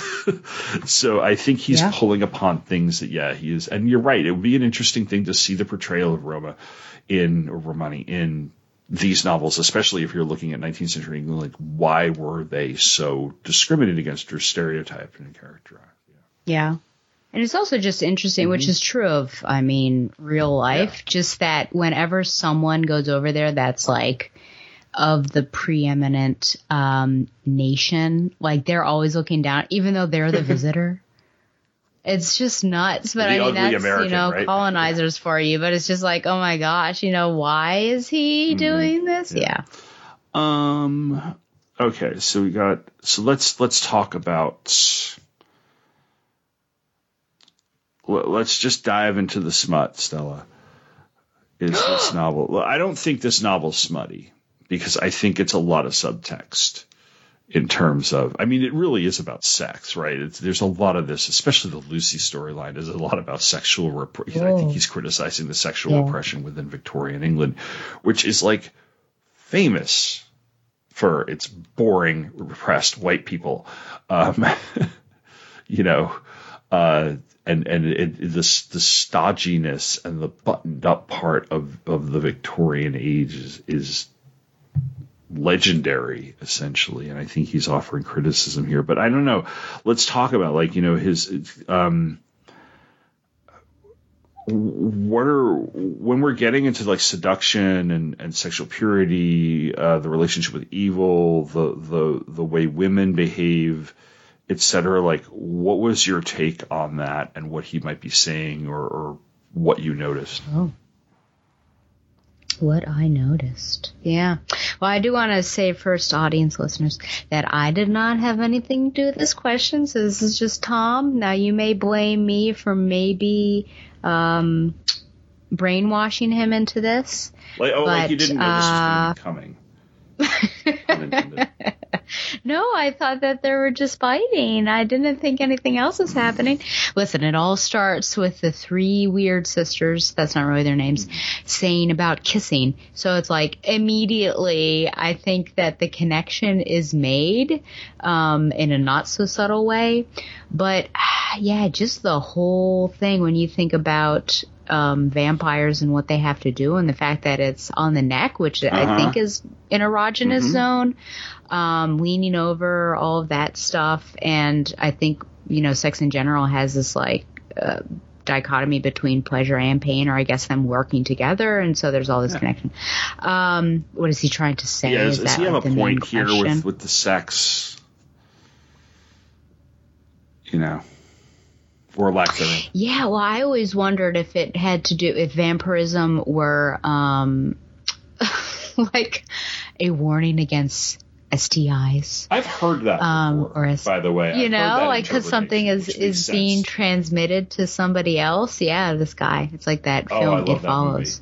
So I think he's yeah. pulling upon things that, yeah, he is. And you're right. It would be an interesting thing to see the portrayal of Roma in, or Romani in these novels, especially if you're looking at nineteenth century England. Like, why were they so discriminated against or stereotyped and characterized? Yeah. yeah. And it's also just interesting, mm-hmm. which is true of, I mean, real life, yeah. just that whenever someone goes over there that's like of the preeminent um, nation, like they're always looking down, even though they're the visitor. It's just nuts. But the I mean, that's, American, you know, right? colonizers for you. But it's just like, oh my gosh, you know, why is he mm-hmm. doing this? Yeah. yeah. Um. Okay, so we got, so let's, let's talk about, let's just dive into the smut, Stella. Is this novel? Well, I don't think this novel's smutty, because I think it's a lot of subtext in terms of, I mean, it really is about sex, right? It's, there's a lot of this, especially the Lucy storyline, is a lot about sexual rep- I think he's criticizing the sexual yeah. repression within Victorian England, which is like famous for its boring, repressed white people. Um, you know, Uh, and and it, it, this the stodginess and the buttoned up part of, of the Victorian age is, is legendary, essentially. And I think he's offering criticism here. But I don't know. Let's talk about, like, you know, his um, what are when we're getting into like seduction and, and sexual purity, uh, the relationship with evil, the the the way women behave, et cetera. Like, what was your take on that and what he might be saying, or, or what you noticed? Oh. What I noticed. Yeah. Well, I do want to say first, audience listeners, that I did not have anything to do with this question. So this is just Tom. Now, you may blame me for maybe um, brainwashing him into this. Like, oh, but, like you didn't know uh, this was coming. coming. No, I thought that they were just fighting. I didn't think anything else was happening. Listen, it all starts with the three weird sisters, that's not really their names, saying about kissing. So it's like immediately I think that the connection is made um, in a not so subtle way. But yeah, just the whole thing when you think about um, vampires and what they have to do, and the fact that it's on the neck, which uh-huh. I think is an erogenous mm-hmm. zone, um, leaning over, all of that stuff. And I think, you know, sex in general has this like uh, dichotomy between pleasure and pain, or I guess them working together. And so there's all this yeah. connection. Um, what is he trying to say? Yeah, does, is does that he have like a point here question? with, with the sex? You know, or lack thereof. Yeah, well, I always wondered if it had to do, if vampirism were um, like a warning against S T Is. I've heard that um, before, or as, by the way. You I've know, like because something is, is being transmitted to somebody else. Yeah, this guy. It's like that oh, film, I love It Follows.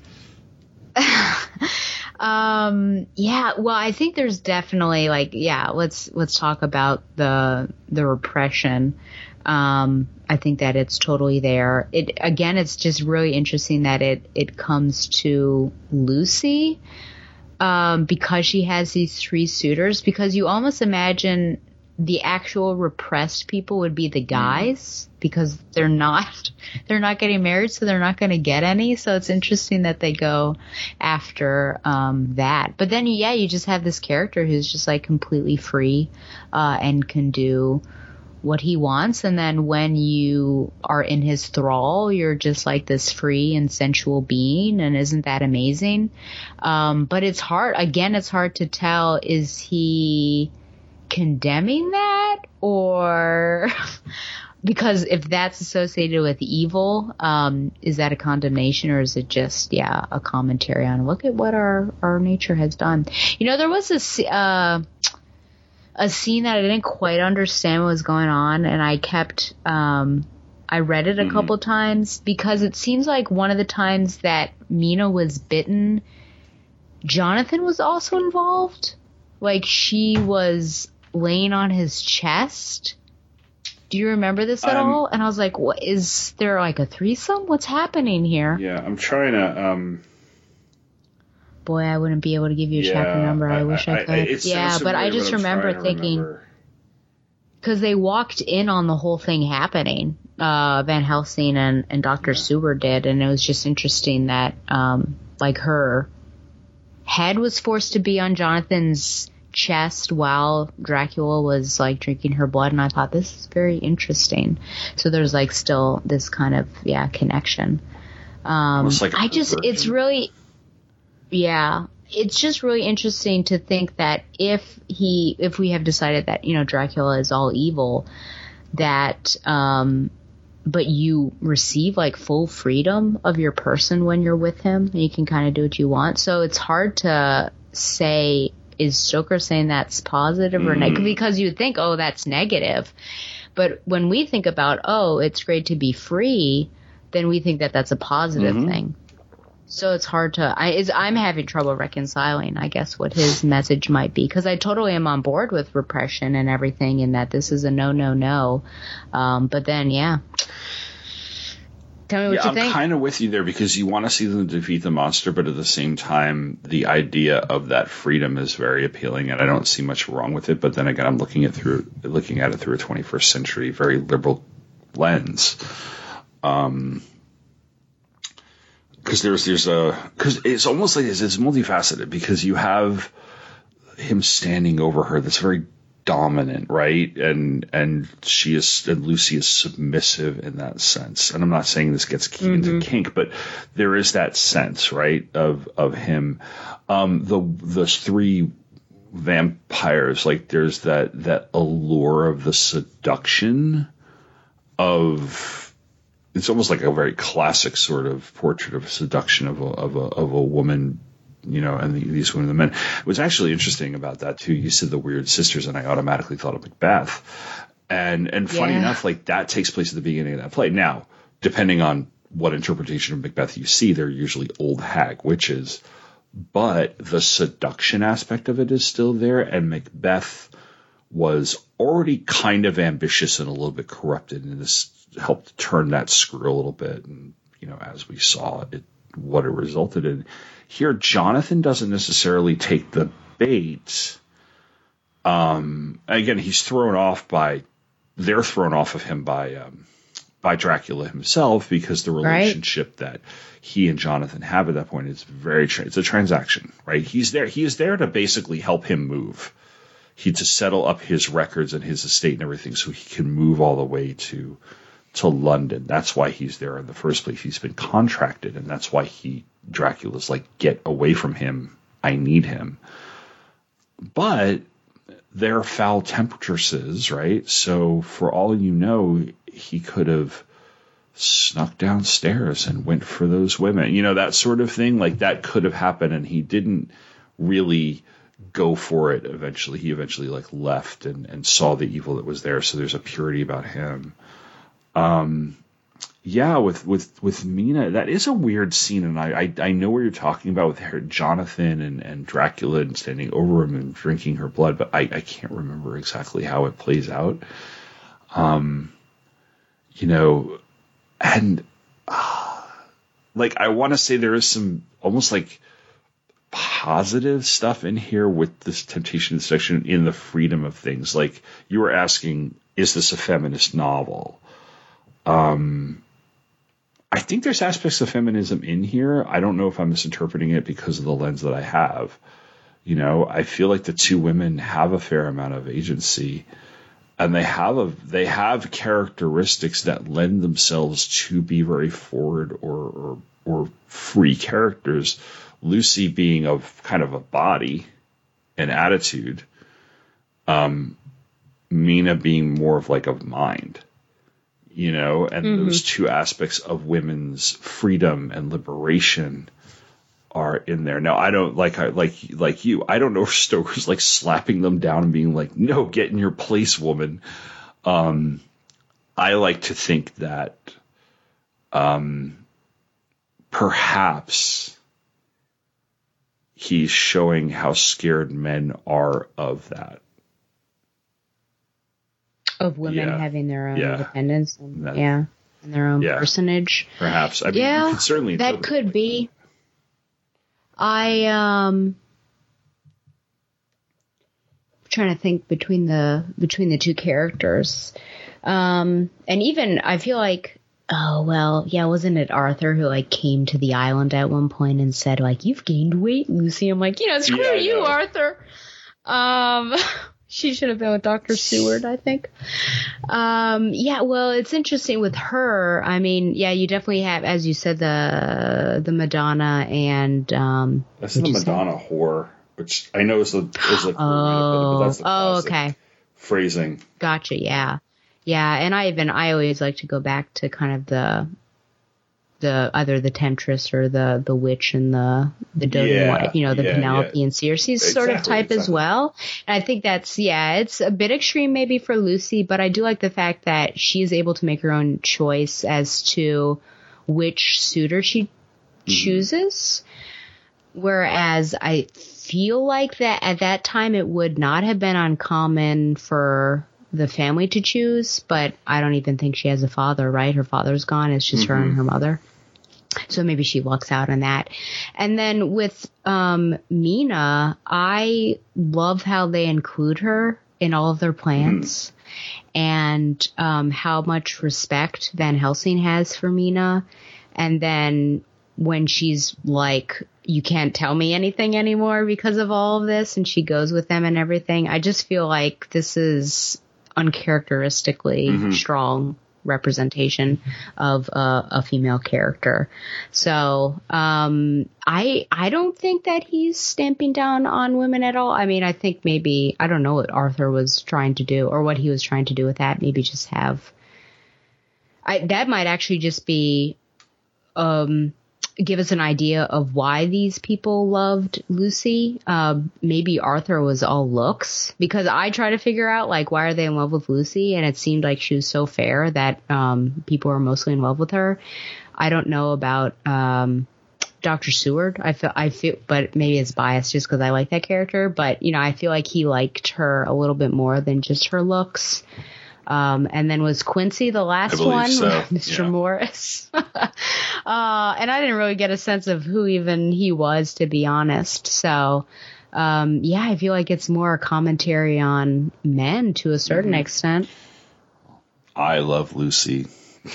um, yeah, well, I think there's definitely like, yeah, let's let's talk about the the repression. Um, I think that it's totally there. It again, it's just really interesting that it it comes to Lucy. Um, because she has these three suitors, because you almost imagine the actual repressed people would be the guys, because they're not, they're not getting married, so they're not going to get any. So it's interesting that they go after, um, that. But then, yeah, you just have this character who's just like completely free, uh, and can do what he wants. And then when you are in his thrall, you're just like this free and sensual being. And isn't that amazing? Um, but it's hard. Again, it's hard to tell. Is he condemning that, or because if that's associated with evil, um, is that a condemnation, or is it just, yeah, a commentary on look at what our, our nature has done? You know, there was this, uh, a scene that I didn't quite understand what was going on, and I kept, um, I read it a mm-hmm. couple times, because it seems like one of the times that Mina was bitten, Jonathan was also involved. Like, she was laying on his chest. Do you remember this at um, all? And I was like, what, is there like a threesome? What's happening here? Yeah, I'm trying to, um... Boy, I wouldn't be able to give you a yeah, chapter number. I, I wish I, I could. I, yeah, but I just remember thinking, because they walked in on the whole thing happening, uh, Van Helsing and, and Doctor Yeah. Seward did, and it was just interesting that, um, like, her head was forced to be on Jonathan's chest while Dracula was, like, drinking her blood, and I thought, this is very interesting. So there's, like, still this kind of, yeah, connection. Um, like I just, version. It's really... Yeah, it's just really interesting to think that if he, if we have decided that, you know, Dracula is all evil, that, um, but you receive like full freedom of your person when you're with him, and you can kind of do what you want. So it's hard to say, is Stoker saying that's positive mm. or negative? Because you would think, oh, that's negative. But when we think about, oh, it's great to be free, then we think that that's a positive mm-hmm. thing. So it's hard to, I, is, I'm having trouble reconciling, I guess, what his message might be. Because I totally am on board with repression and everything, and that this is a no, no, no. Um, but then, yeah. Tell me what yeah, you I'm think. I'm kind of with you there, because you want to see them defeat the monster, but at the same time, the idea of that freedom is very appealing, and I don't see much wrong with it. But then again, I'm looking at through looking at it through a twenty-first century, very liberal lens. Um, because there's there's a because it's almost like it's, it's multifaceted, because you have him standing over her that's very dominant, right? And and she is and Lucy is submissive in that sense. And I'm not saying this gets mm-hmm. into kink, but there is that sense, right, of of him. Um, the the three vampires, like there's that that allure of the seduction of. It's almost like a very classic sort of portrait of seduction of a of a of a woman, you know, and the, these women and the men. What's actually interesting about that too, you said the weird sisters, and I automatically thought of Macbeth. And and funny yeah. enough, like that takes place at the beginning of that play. Now, depending on what interpretation of Macbeth you see, they're usually old hag witches, but the seduction aspect of it is still there, and Macbeth was already kind of ambitious and a little bit corrupted, and this helped turn that screw a little bit. And, you know, as we saw it, what it resulted in. Here, Jonathan doesn't necessarily take the bait. Um, again, he's thrown off by, they're thrown off of him by, um, by Dracula himself, because the relationship right. that he and Jonathan have at that point is very, tra- it's a transaction, right? He's there, he is there to basically help him move. He to settle up his records and his estate and everything so he can move all the way to to London. That's why he's there in the first place. He's been contracted, and that's why he Dracula's like, get away from him. I need him. But they're foul tempestuses, right? So for all you know, he could have snuck downstairs and went for those women. You know, that sort of thing. Like that could have happened, and he didn't really go for it eventually. He eventually like left and, and saw the evil that was there. So there's a purity about him. Um, yeah, with, with, with Mina, that is a weird scene. And I, I, I know what you're talking about with her, Jonathan and, and Dracula and standing over him and drinking her blood, but I, I can't remember exactly how it plays out. Um, you know, and, uh, like, I want to say there is some almost like positive stuff in here with this temptation section in the freedom of things. Like you were asking, is this a feminist novel? Um, I think there's aspects of feminism in here. I don't know if I'm misinterpreting it because of the lens that I have. You know, I feel like the two women have a fair amount of agency, and they have a they have characteristics that lend themselves to be very forward or or, or free characters. Lucy being of kind of a body and attitude, um, Mina being more of like a mind. You know, and mm-hmm. those two aspects of women's freedom and liberation are in there. Now, I don't like like like you. I don't know if Stoker's like slapping them down and being like, "No, get in your place, woman." Um, I like to think that, um, perhaps he's showing how scared men are of that. Of women yeah. having their own yeah. independence and that, yeah, and their own yeah. personage. Perhaps. I mean, yeah, you could certainly that could be. I um I'm trying to think between the between the two characters. Um and even I feel like oh well, yeah, wasn't it Arthur who like came to the island at one point and said like, "You've gained weight, Lucy." I'm like, you know, screw yeah, you, know. Arthur. Um She should have been with Doctor Seward, I think. Um, yeah, well, it's interesting with her. I mean, yeah, you definitely have, as you said, the the Madonna and um. That's the Madonna say? whore, which I know is the is like oh but that's the oh okay phrasing. Gotcha. Yeah, yeah, and I even I always like to go back to kind of the. The either the temptress or the the witch and the the yeah, you know the yeah, Penelope yeah. and Circe exactly, sort of type exactly. as well. And I think that's yeah, it's a bit extreme maybe for Lucy, but I do like the fact that she's able to make her own choice as to which suitor she mm-hmm. chooses. Whereas I feel like that at that time it would not have been uncommon for the family to choose, but I don't even think she has a father, right? Her father's gone. It's just mm-hmm. her and her mother. So maybe she walks out on that. And then with um, Mina, I love how they include her in all of their plans. Mm. and um, how much respect Van Helsing has for Mina. And then when she's like, you can't tell me anything anymore because of all of this, and she goes with them and everything, I just feel like this is uncharacteristically mm-hmm. strong representation of uh, a female character. So um, I I don't think that he's stamping down on women at all. I mean, I think maybe, I don't know what Arthur was trying to do or what he was trying to do with that. Maybe just have, I, that might actually just be, um, give us an idea of why these people loved Lucy. Uh, maybe Arthur was all looks, because I try to figure out, like, why are they in love with Lucy? And it seemed like she was so fair that um, people were mostly in love with her. I don't know about um, Doctor Seward. I feel, I feel, but maybe it's biased just because I like that character. But, you know, I feel like he liked her a little bit more than just her looks. Um, and then was Quincy the last one, so. Mister Yeah. Morris. uh, and I didn't really get a sense of who even he was, to be honest. So, um, yeah, I feel like it's more a commentary on men to a certain mm-hmm. extent. I love Lucy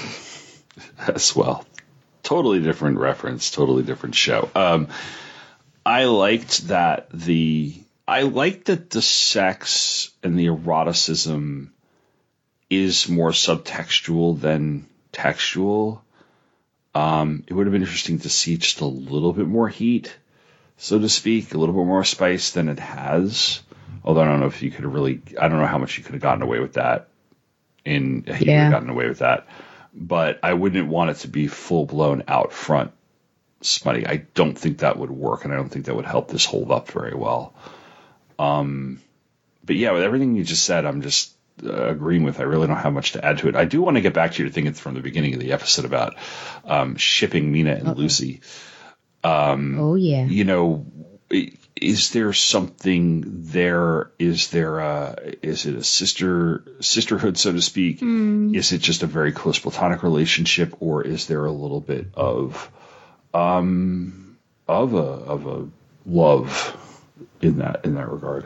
as well. Totally different reference, totally different show. Um, I liked that the, I liked that the sex and the eroticism is more subtextual than textual. Um, it would have been interesting to see just a little bit more heat, so to speak, a little bit more spice than it has. Although I don't know if you could have really, I don't know how much you could have gotten away with that. In he yeah. would have gotten away with that, but I wouldn't want it to be full blown out front smutty. I don't think that would work, and I don't think that would help this hold up very well. Um, but yeah, with everything you just said, I'm just Uh, agreeing with. I really don't have much to add to it. I do want to get back to your thing from the beginning of the episode about um, shipping Mina and Uh-oh. Lucy. Um, oh yeah. You know, is there something there? Is there a, is it a sister sisterhood, so to speak? Mm. Is it just a very close platonic relationship, or is there a little bit of um of a of a love in that in that regard?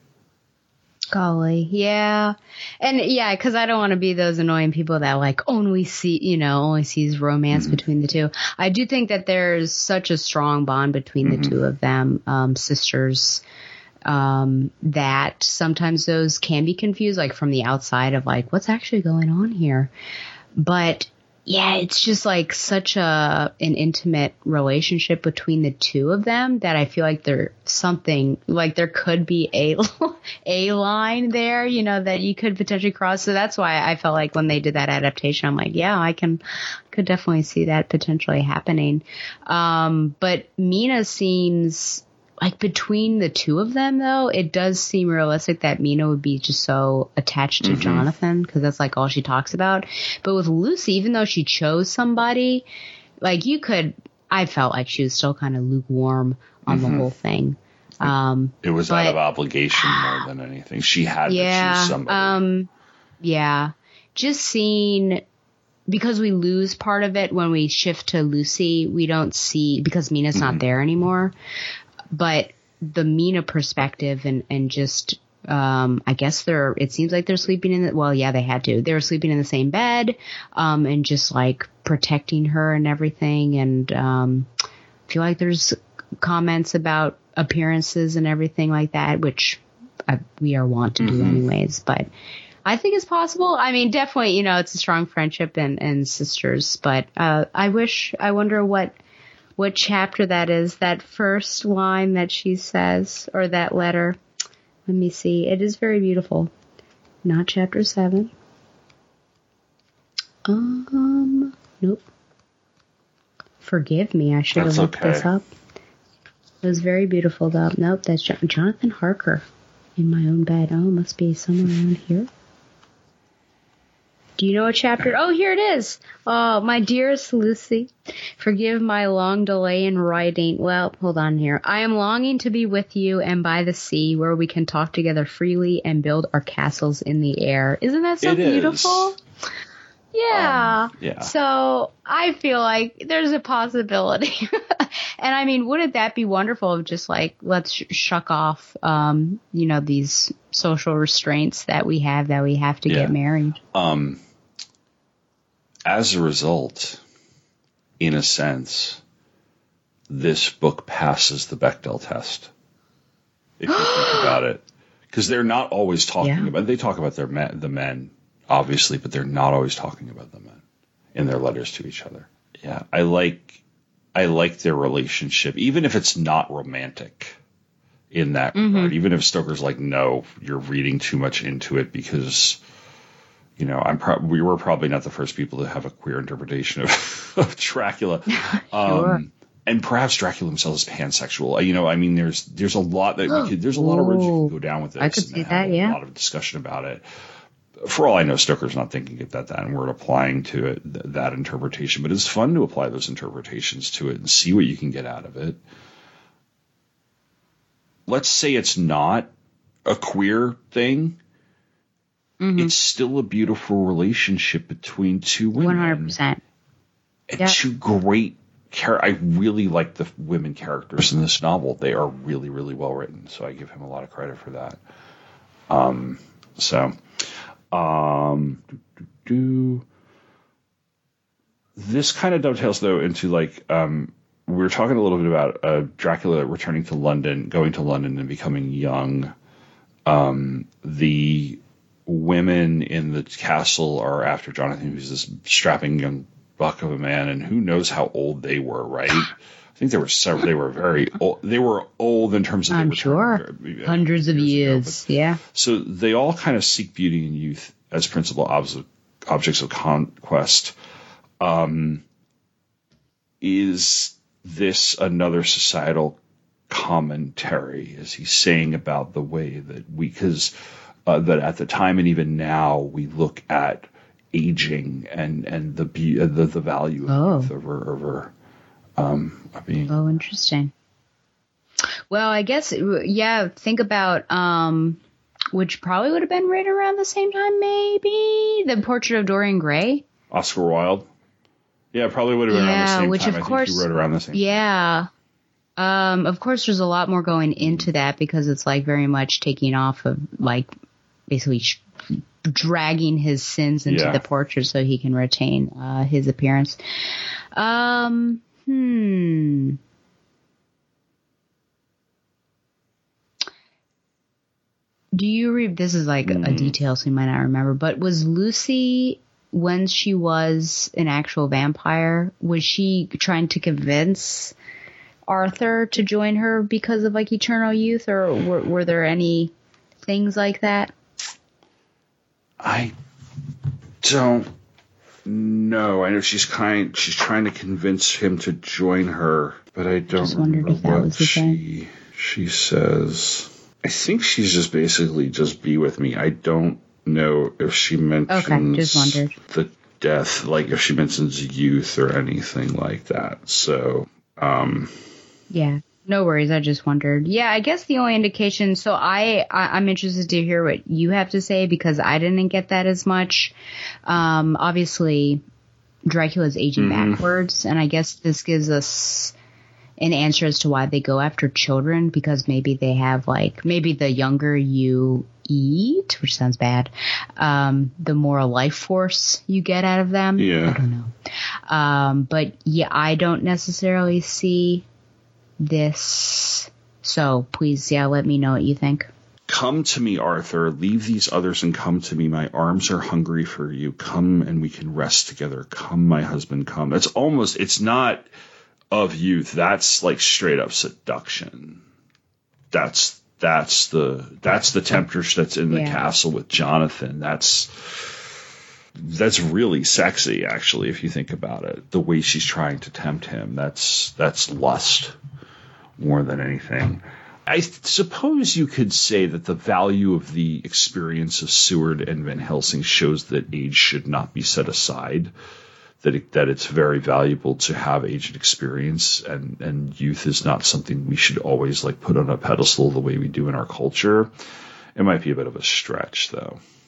Golly, yeah. And yeah, because I don't want to be those annoying people that like only see, you know, only sees romance mm-hmm. between the two. I do think that there's such a strong bond between mm-hmm. the two of them, um, sisters, um, that sometimes those can be confused, like from the outside of like, what's actually going on here? But yeah, it's just like such a an intimate relationship between the two of them that I feel like there's something, like there could be a a line there, you know, that you could potentially cross. So that's why I felt like when they did that adaptation, I'm like, yeah, I can could definitely see that potentially happening. Um, but Mina seems like between the two of them, though, it does seem realistic that Mina would be just so attached to mm-hmm. Jonathan, because that's like all she talks about. But with Lucy, even though she chose somebody, like you could, I felt like she was still kind of lukewarm on mm-hmm. the whole thing. Um, it was but, out of obligation more than anything. She had yeah, to choose somebody. Um, yeah, just seeing, because we lose part of it when we shift to Lucy, we don't see, because Mina's mm-hmm. not there anymore. But the Mina perspective and, and just, um, I guess they're, it seems like they're sleeping in the, well, yeah, they had to. They were sleeping in the same bed, um, and just like protecting her and everything. And, um, I feel like there's comments about appearances and everything like that, which I, we are wont to mm-hmm. do anyways. But I think it's possible. I mean, definitely, you know, it's a strong friendship and, and sisters. But, uh, I wish, I wonder what, what chapter that is, that first line that she says, or that letter. Let me see. It is very beautiful. Not chapter seven. Um, nope. Forgive me. I should have looked okay. this up. It was very beautiful, though. Nope, that's jo- Jonathan Harker in my own bed. Oh, it must be somewhere around here. Do you know a chapter? Oh, here it is. Oh, my dearest Lucy, forgive my long delay in writing. Well, hold on here. I am longing to be with you and by the sea where we can talk together freely and build our castles in the air. Isn't that so it beautiful? Is. Yeah. Um, yeah. So I feel like there's a possibility. And I mean, wouldn't that be wonderful if just like, let's sh- shuck off, um, you know, these social restraints that we have, that we have to Yeah. get married. Um, as a result, in a sense, this book passes the Bechdel test. If you think about it. Because they're not always talking Yeah. about, they talk about their men, the men, obviously, but they're not always talking about the men in their letters to each other. Yeah, I like, I like their relationship, even if it's not romantic in that Mm-hmm. regard. Even if Stoker's like, no, you're reading too much into it because, you know, I'm pro- we were probably not the first people to have a queer interpretation of, of Dracula. Sure. Um, and perhaps Dracula himself is pansexual. You know, I mean, there's there's a lot that we could, there's a lot of roads you can go down with this. I could and see have that, a yeah. lot of discussion about it. For all I know, Stoker's not thinking of that, that and we're applying to it th- that interpretation. But it's fun to apply those interpretations to it and see what you can get out of it. Let's say it's not a queer thing. Mm-hmm. It's still a beautiful relationship between two women. one hundred percent. And Yep. two great char- I really like the women characters in this novel. They are really, really well written. So I give him a lot of credit for that. Um, so, um, do, do, do. This kind of dovetails though into like, um, we were talking a little bit about uh, Dracula returning to London, going to London and becoming young. Um, the women in the castle are after Jonathan, who's this strapping young buck of a man, and who knows how old they were, right? I think there were several. They were very old. They were old in terms of. I'm they sure. returned, uh, Hundreds of years years. ago, but- Yeah. So they all kind of seek beauty and youth as principal obs- objects of conquest. Um, is this another societal commentary? Is he saying about the way that we, because uh, that at the time and even now we look at aging and and the be- uh, the, the value of Oh. youth over over um, being. Oh, interesting. Well, I guess, yeah, think about, um, which probably would have been right around the same time, maybe, The Portrait of Dorian Gray. Oscar Wilde. Yeah, probably would have been around the Yeah, same which time. of I think course, he wrote around the same. yeah. Um, of course, there's a lot more going into that because it's like very much taking off of like basically sh- dragging his sins into Yeah. the portrait so he can retain uh, his appearance. Um, hmm. Do you read, this is like Mm. a detail so you might not remember, but was Lucy, when she was an actual vampire, was she trying to convince Arthur to join her because of like eternal youth, or were, were there any things like that? I don't know. I know she's kind. She's trying to convince him to join her, but I don't Just wondered remember if that what was the she she says. I think she's just basically just be with me. I don't know if she mentions Okay, just wondered. the death, like if she mentions youth or anything like that. So, um, Yeah, no worries. I just wondered. Yeah, I guess the only indication. So I, I I'm interested to hear what you have to say because I didn't get that as much. Um, obviously, Dracula's aging Mhm. backwards, and I guess this gives us an answer as to why they go after children, because maybe they have like maybe the younger you eat, which sounds bad, um, the more life force you get out of them. Yeah. I don't know. Um, but yeah, I don't necessarily see this. So please, yeah, let me know what you think. come to me, Arthur. Leave these others and come to me. My arms are hungry for you. Come and we can rest together. Come, my husband, come. That's almost, it's not of youth. That's like straight up seduction. That's, that's the, that's the temptress that's in the Yeah. castle with Jonathan. That's, that's really sexy, actually, if you think about it. The way she's trying to tempt him, that's, that's lust more than anything. I suppose you could say that the value of the experience of Seward and Van Helsing shows that age should not be set aside, that it, that it's very valuable to have age and experience, and, and youth is not something we should always like put on a pedestal the way we do in our culture. It might be a bit of a stretch, though.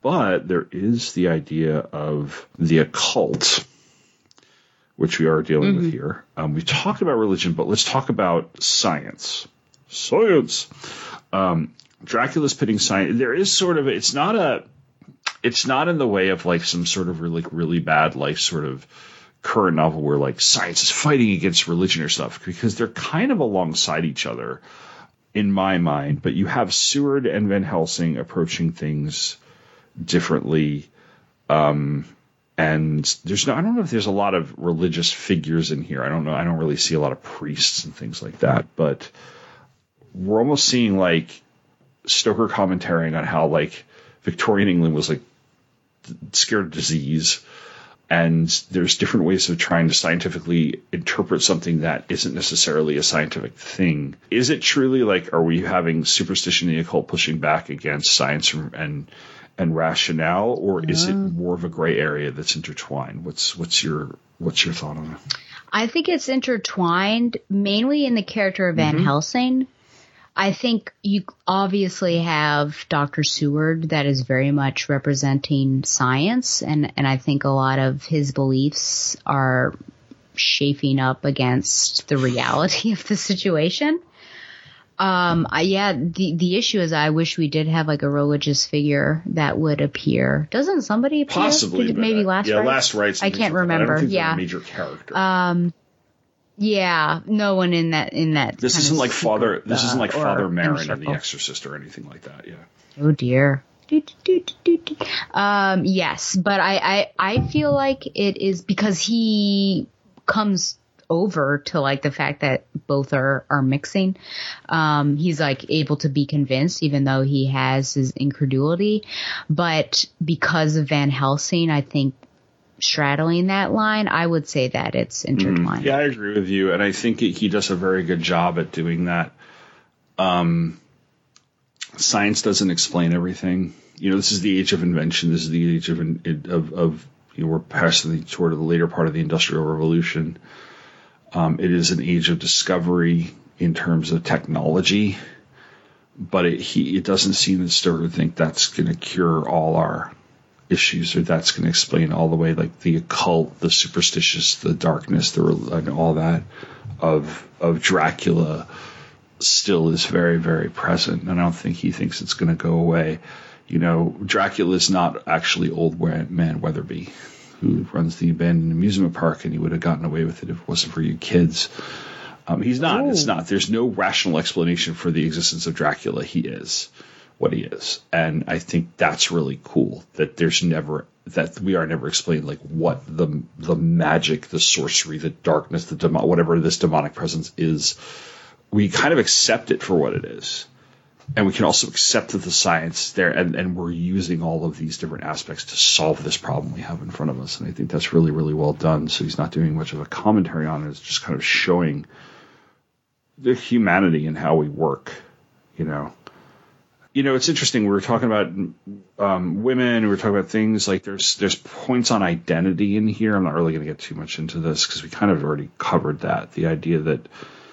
But there is the idea of the occult, which we are dealing mm-hmm. with here. Um, we talked about religion, but let's talk about science. Science. Um, Dracula's pitting science. There is sort of, it's not a, it's not in the way of like some sort of really, really bad, like sort of current novel where like science is fighting against religion or stuff, because they're kind of alongside each other in my mind. But you have Seward and Van Helsing approaching things differently. Um, and there's no, I don't know if there's a lot of religious figures in here. I don't know. I don't really see a lot of priests and things like that, but we're almost seeing like Stoker commentating on how like Victorian England was like scared of disease, and there's different ways of trying to scientifically interpret something that isn't necessarily a scientific thing. Is it truly like, are we having superstition and the occult pushing back against science and and rationale, or is it more of a gray area that's intertwined? What's what's your what's your thought on that? I think it's intertwined mainly in the character of Van mm-hmm. Helsing. I think you obviously have Doctor Seward that is very much representing science, and, and I think a lot of his beliefs are chafing up against the reality of the situation. Um, I, yeah, the, the issue is I wish we did have like a religious figure that would appear. Doesn't somebody appear? Possibly. Did, maybe Last yeah, Rites? Last Rites. I can't remember. I don't think yeah. they're a major character. Um, yeah, no one in that, in that. This isn't like secret, Father, this uh, isn't like Father Marin in The Exorcist or anything like that. Yeah. Oh dear. Um, yes, but I, I, I feel like it is because he comes over to like the fact that both are, are mixing. Um, he's like able to be convinced even though he has his incredulity. But because of Van Helsing, I think straddling that line, I would say that it's intertwined. Mm, yeah, I agree with you. And I think it, he does a very good job at doing that. Um, science doesn't explain everything. You know, this is the age of invention. This is the age of, of, of you know, we're passing toward the later part of the Industrial Revolution. Um, it is an age of discovery in terms of technology, but it, he, it doesn't seem to sort of think that's going to cure all our issues, or that's going to explain all the way, like the occult, the superstitious, the darkness, the and all that of of Dracula still is very, very present. And I don't think he thinks it's going to go away. You know, Dracula is not actually old man Weatherby, who runs the abandoned amusement park, and he would have gotten away with it if it wasn't for you kids. Um, he's not. Ooh. It's not. There's no rational explanation for the existence of Dracula. He is what he is. And I think that's really cool, that there's never, that we are never explained like what the the magic, the sorcery, the darkness, the demon, whatever this demonic presence is. We kind of accept it for what it is. And we can also accept that the science is there, and, and we're using all of these different aspects to solve this problem we have in front of us. And I think that's really, really well done. So he's not doing much of a commentary on it. It's just kind of showing the humanity and how we work, you know. You know, it's interesting. We were talking about um, women. We were talking about things like there's there's points on identity in here. I'm not really going to get too much into this because we kind of already covered that. The idea that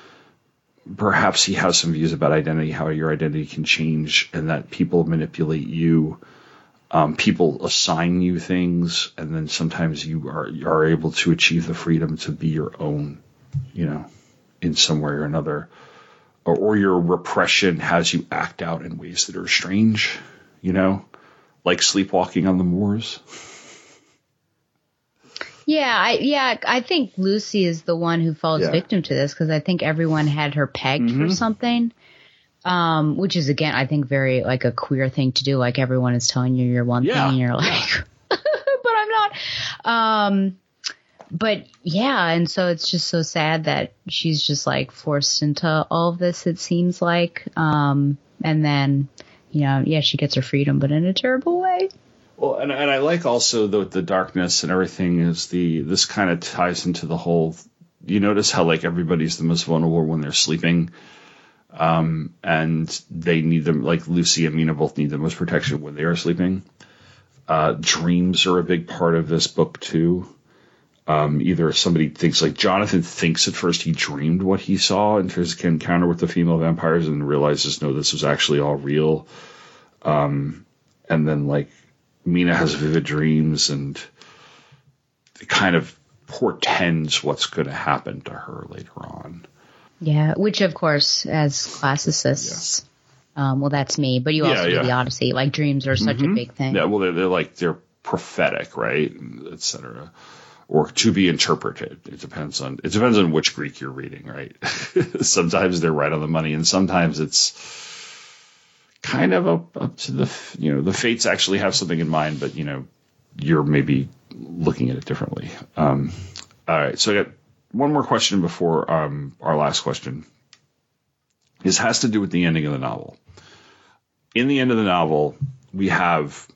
perhaps he has some views about identity, how your identity can change, and that people manipulate you. Um, people assign you things, and then sometimes you are you are able to achieve the freedom to be your own, you know, in some way or another. Or, or your repression has you act out in ways that are strange, you know, like sleepwalking on the moors. Yeah, I, yeah, I think Lucy is the one who falls Yeah. victim to this because I think everyone had her pegged Mm-hmm. for something, um, which is, again, I think very like a queer thing to do. Like everyone is telling you you're one Yeah. thing and you're like, but I'm not. Um, but yeah, and so it's just so sad that she's just like forced into all of this, it seems like. Um, and then, you know, yeah, she gets her freedom, but in a terrible way. Well, and and I like also the the darkness and everything is the this kind of ties into the whole. You notice how like everybody's the most vulnerable when they're sleeping, um, and they need them. Like Lucy and Mina both need the most protection when they are sleeping. Uh, dreams are a big part of this book too. Um, either somebody thinks like Jonathan thinks at first he dreamed what he saw in his encounter with the female vampires and realizes no, this was actually all real. Um, and then like Mina has vivid dreams, and it kind of portends what's going to happen to her later on. Yeah, which of course, as classicists, yeah. um, well, that's me. But you also yeah, yeah. do the Odyssey. Like dreams are such mm-hmm. a big thing. Yeah, well, they're, they're like they're prophetic, right, et cetera, or to be interpreted. It depends on it depends on which Greek you're reading, right? Sometimes they're right on the money, and sometimes it's kind of up, up to the you know the fates actually have something in mind, but you know you're maybe looking at it differently. Um, all right, so I got one more question before um, our last question. This has to do with the ending of the novel. In the end of the novel, we have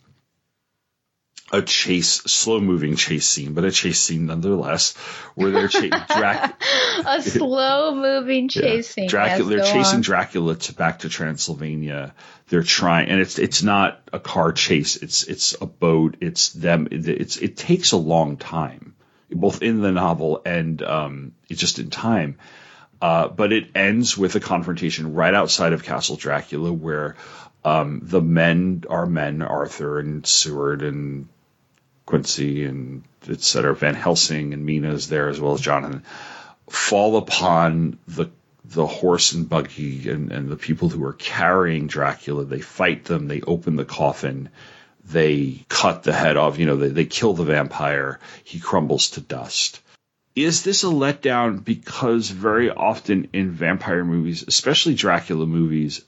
a chase, slow-moving chase scene, but a chase scene nonetheless, where they're chasing Dracula. A slow-moving chase yeah. scene. Dracula, yes, they're chasing on. Dracula to back to Transylvania. They're trying, and it's it's not a car chase. It's it's a boat. It's them. It's it takes a long time, both in the novel and um, it's just in time. Uh, but it ends with a confrontation right outside of Castle Dracula, where um, the men, our men, Arthur and Seward and Quincy and et cetera, Van Helsing and Mina is there as well as Jonathan, fall upon the the horse and buggy and, and the people who are carrying Dracula. They fight them. They open the coffin. They cut the head off. You know, they, they kill the vampire. He crumbles to dust. Is this a letdown? Because very often in vampire movies, especially Dracula movies,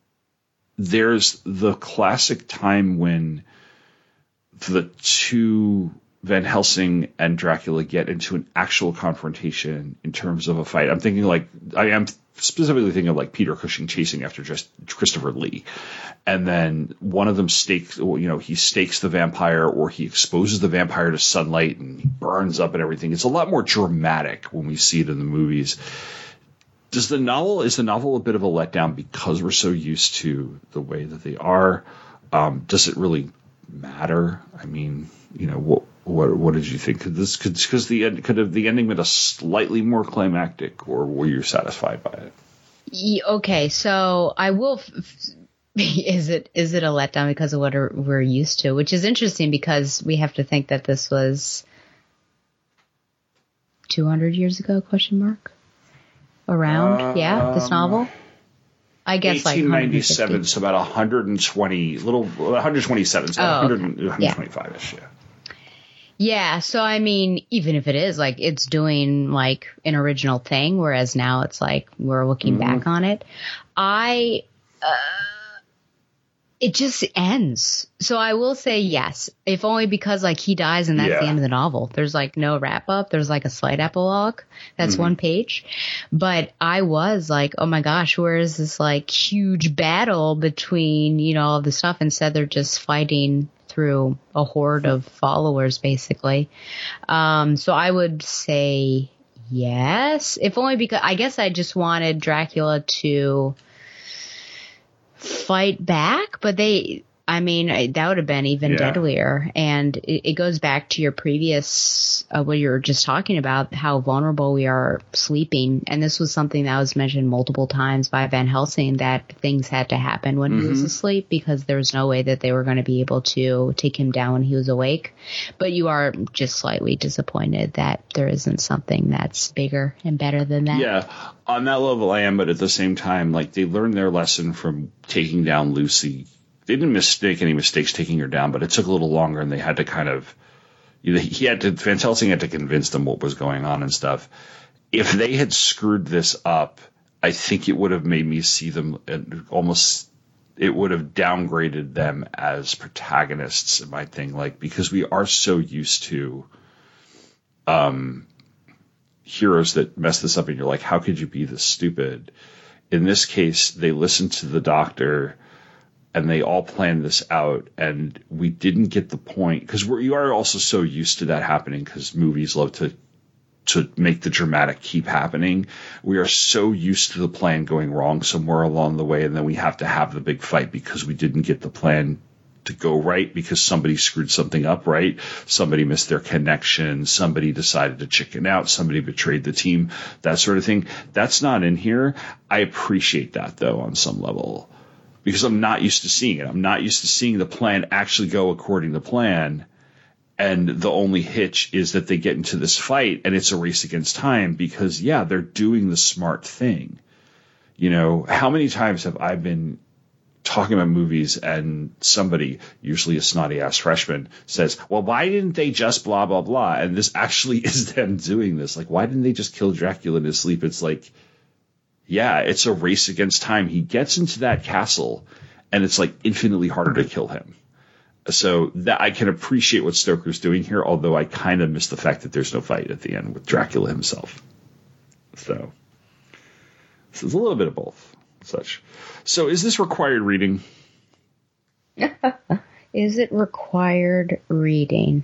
there's the classic time when the two, Van Helsing and Dracula, get into an actual confrontation in terms of a fight. I'm thinking like, I am specifically thinking of like Peter Cushing chasing after just Christopher Lee. And then one of them stakes, you know, he stakes the vampire, or he exposes the vampire to sunlight and he burns up and everything. It's a lot more dramatic when we see it in the movies. Does the novel, is the novel a bit of a letdown because we're so used to the way that they are? Um, does it really matter? I mean, you know, what what what did you think? Could this could because the end could have the ending been a slightly more climactic, or were you satisfied by it? Okay, so I will. F- is it is it a letdown because of what we're used to? Which is interesting because we have to think that this was two hundred years ago? Question mark. Around, um, yeah, this novel. I guess like eighteen ninety-seven, so about one hundred twenty, little one hundred twenty-seven, so oh, one hundred, one twenty-five-ish, yeah. Yeah, so I mean, even if it is, like, it's doing, like, an original thing, whereas now it's like we're looking mm-hmm. back on it. I, uh, it just ends. So I will say yes, if only because, like, he dies and that's yeah. the end of the novel. There's, like, no wrap-up. There's, like, a slight epilogue. That's mm-hmm. one page. But I was like, oh, my gosh, where is this, like, huge battle between, you know, all the stuff? Instead, they're just fighting through a horde of followers, basically. Um, so I would say yes, if only because I guess I just wanted Dracula to fight back, but they, I mean, that would have been even yeah. deadlier. And it, it goes back to your previous, uh, what you were just talking about, how vulnerable we are sleeping. And this was something that was mentioned multiple times by Van Helsing, that things had to happen when mm-hmm. he was asleep because there was no way that they were going to be able to take him down when he was awake. But you are just slightly disappointed that there isn't something that's bigger and better than that. Yeah, on that level I am, but at the same time, like, they learned their lesson from taking down Lucy. They didn't mistake any mistakes taking her down, but it took a little longer, and they had to kind of, you know, he had to, Van Helsing had to convince them what was going on and stuff. If they had screwed this up, I think it would have made me see them almost, it would have downgraded them as protagonists in my thing, like, because we are so used to um, heroes that mess this up, and you're like, how could you be this stupid? In this case, they listened to the doctor, and they all planned this out, and we didn't get the point, because you are also so used to that happening, because movies love to to make the dramatic keep happening. We are so used to the plan going wrong somewhere along the way, and then we have to have the big fight because we didn't get the plan to go right because somebody screwed something up, right? Somebody missed their connection. Somebody decided to chicken out. Somebody betrayed the team, that sort of thing. That's not in here. I appreciate that, though, on some level. because I'm not used to seeing it. I'm not used to seeing the plan actually go according to plan. And the only hitch is that they get into this fight and it's a race against time because, yeah, they're doing the smart thing. You know, how many times have I been talking about movies and somebody, usually a snotty ass freshman, says, well, why didn't they just blah, blah, blah? And this actually is them doing this. Like, why didn't they just kill Dracula in his sleep? It's like, yeah, it's a race against time. He gets into that castle and it's like infinitely harder to kill him. So that I can appreciate what Stoker's doing here, although I kind of miss the fact that there's no fight at the end with Dracula himself. So, so it's a little bit of both. Such. So is this required reading? Is it required reading?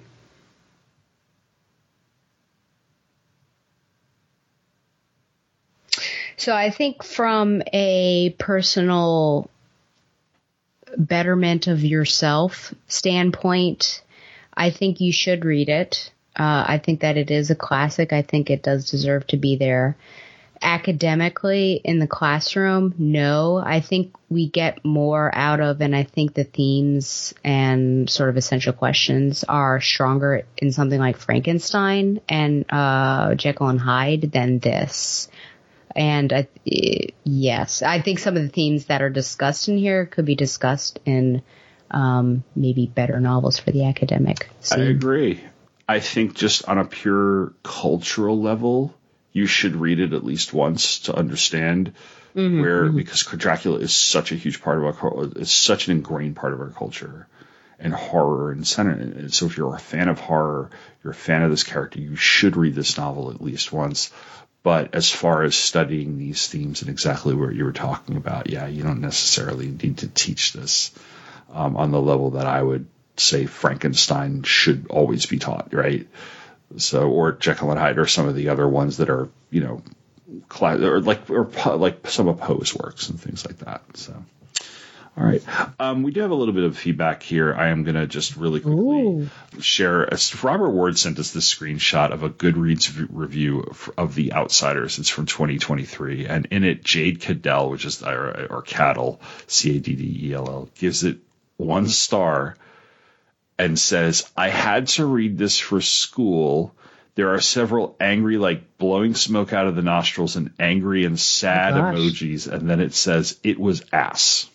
So I think from a personal betterment of yourself standpoint, I think you should read it. Uh, I think that it is a classic. I think it does deserve to be there. Academically, in the classroom, no. I think we get more out of, and I think the themes and sort of essential questions are stronger in something like Frankenstein and uh, Jekyll and Hyde than this. And I, yes, I think some of the themes that are discussed in here could be discussed in um, maybe better novels for the academic scene. I agree. I think just on a pure cultural level, you should read it at least once to understand mm-hmm, where, mm-hmm. because Dracula is such a huge part of our culture, it's such an ingrained part of our culture, and horror and sentiment. And so if you're a fan of horror, you're a fan of this character, you should read this novel at least once. But as far as studying these themes and exactly what you were talking about, yeah, you don't necessarily need to teach this um, on the level that I would say Frankenstein should always be taught, right? So, or Jekyll and Hyde, or some of the other ones that are, you know, class, or like or like some of Poe's works and things like that. So, all right, um, we do have a little bit of feedback here. I am going to just really quickly Ooh. share. Robert Ward sent us this screenshot of a Goodreads review of The Outsiders. It's from twenty twenty-three, and in it, Jade Cadell, which is or, or Caddell, C A D D E L L, gives it one star. And says, I had to read this for school. There are several angry, like blowing smoke out of the nostrils and angry and sad oh emojis. And then it says, it was ass.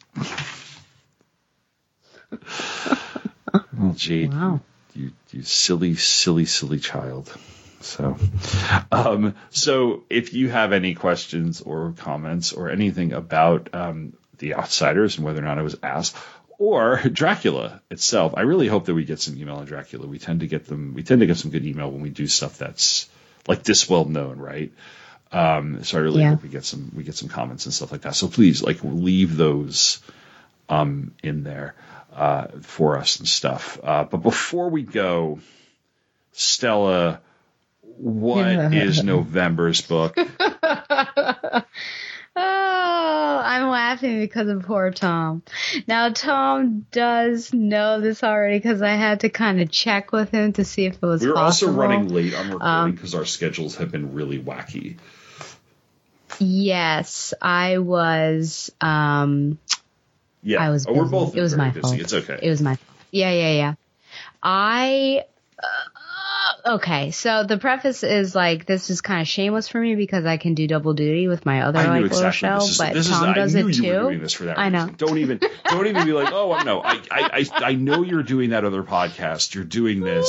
Well, Jade, wow. you, you silly, silly, silly child. So, um, so if you have any questions or comments or anything about um, The Outsiders and whether or not it was ass, or Dracula itself, I really hope that we get some email on Dracula. We tend to get them. We tend to get some good email when we do stuff that's like this well known, right? Um, so I really yeah. hope we get some we get some comments and stuff like that. So please, like, leave those um, in there uh, for us and stuff. Uh, but before we go, Stella, what is November's book? Oh, I'm laughing because of poor Tom. Now, Tom does know this already because I had to kind of check with him to see if it was We were possible. also running late on recording because um, our schedules have been really wacky. Yes, I was. Um, yeah, I was oh, we're both It was very my busy. fault. It's okay. It was my fault. Yeah, yeah, yeah. I. Uh, Okay, so the preface is like this is kind of shameless for me because I can do double duty with my other like exactly. little show, is, but this Tom is, does I knew it you too. Were doing this for that I know. Reason. Don't even don't even be like, oh no, I, I I I know you're doing that other podcast. You're doing this.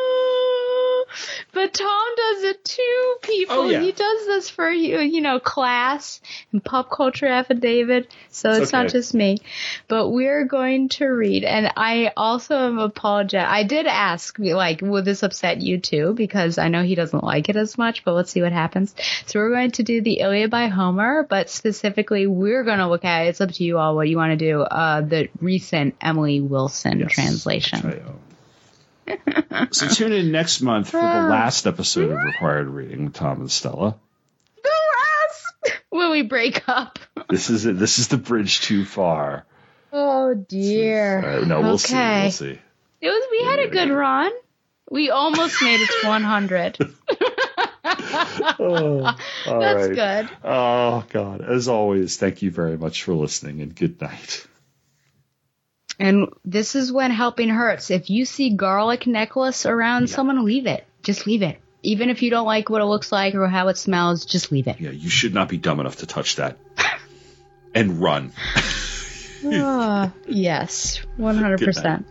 But Tom does it too, people. Oh, yeah. He does this for you, you know, class and pop culture affidavit. So it's, it's okay. not just me. But we're going to read. And I also am apologetic. I did ask, like, will this upset you too? Because I know he doesn't like it as much, but let's see what happens. So we're going to do the Iliad by Homer, but specifically we're going to look at, it's up to you all what you want to do, uh, the recent Emily Wilson yes, translation. So tune in next month for the last episode of Required Reading with Tom and Stella. The last! Will we break up? This is it. This is the bridge too far. Oh, dear. Uh, no, we'll okay. see. We'll see. It was. We had a good run. We almost made it to one hundred. oh, all That's right. good. Oh, God. As always, thank you very much for listening, and good night. And this is when helping hurts. If you see garlic necklace around yeah. someone, leave it. Just leave it. Even if you don't like what it looks like or how it smells, just leave it. Yeah, you should not be dumb enough to touch that. And run. uh, yes, one hundred percent.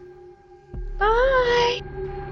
Bye.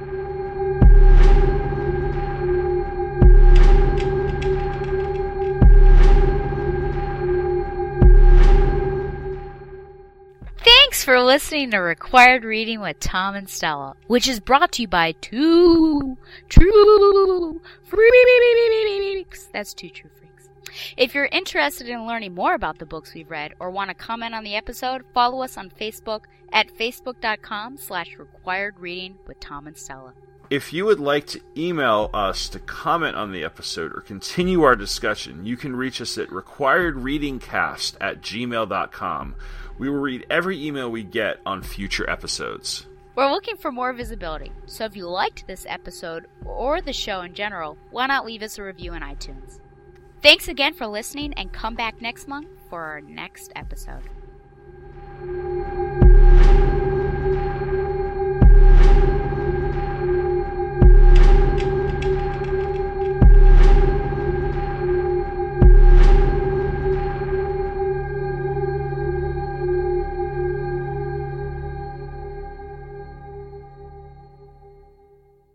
Thanks for listening to Required Reading with Tom and Stella, which is brought to you by two true freaks. That's two true freaks. If you're interested in learning more about the books we've read or want to comment on the episode, follow us on Facebook at facebook.com slash required reading with Tom and Stella. If you would like to email us to comment on the episode or continue our discussion, you can reach us at requiredreadingcast at gmail dot com. We will read every email we get on future episodes. We're looking for more visibility, so if you liked this episode or the show in general, why not leave us a review in iTunes? Thanks again for listening, and come back next month for our next episode.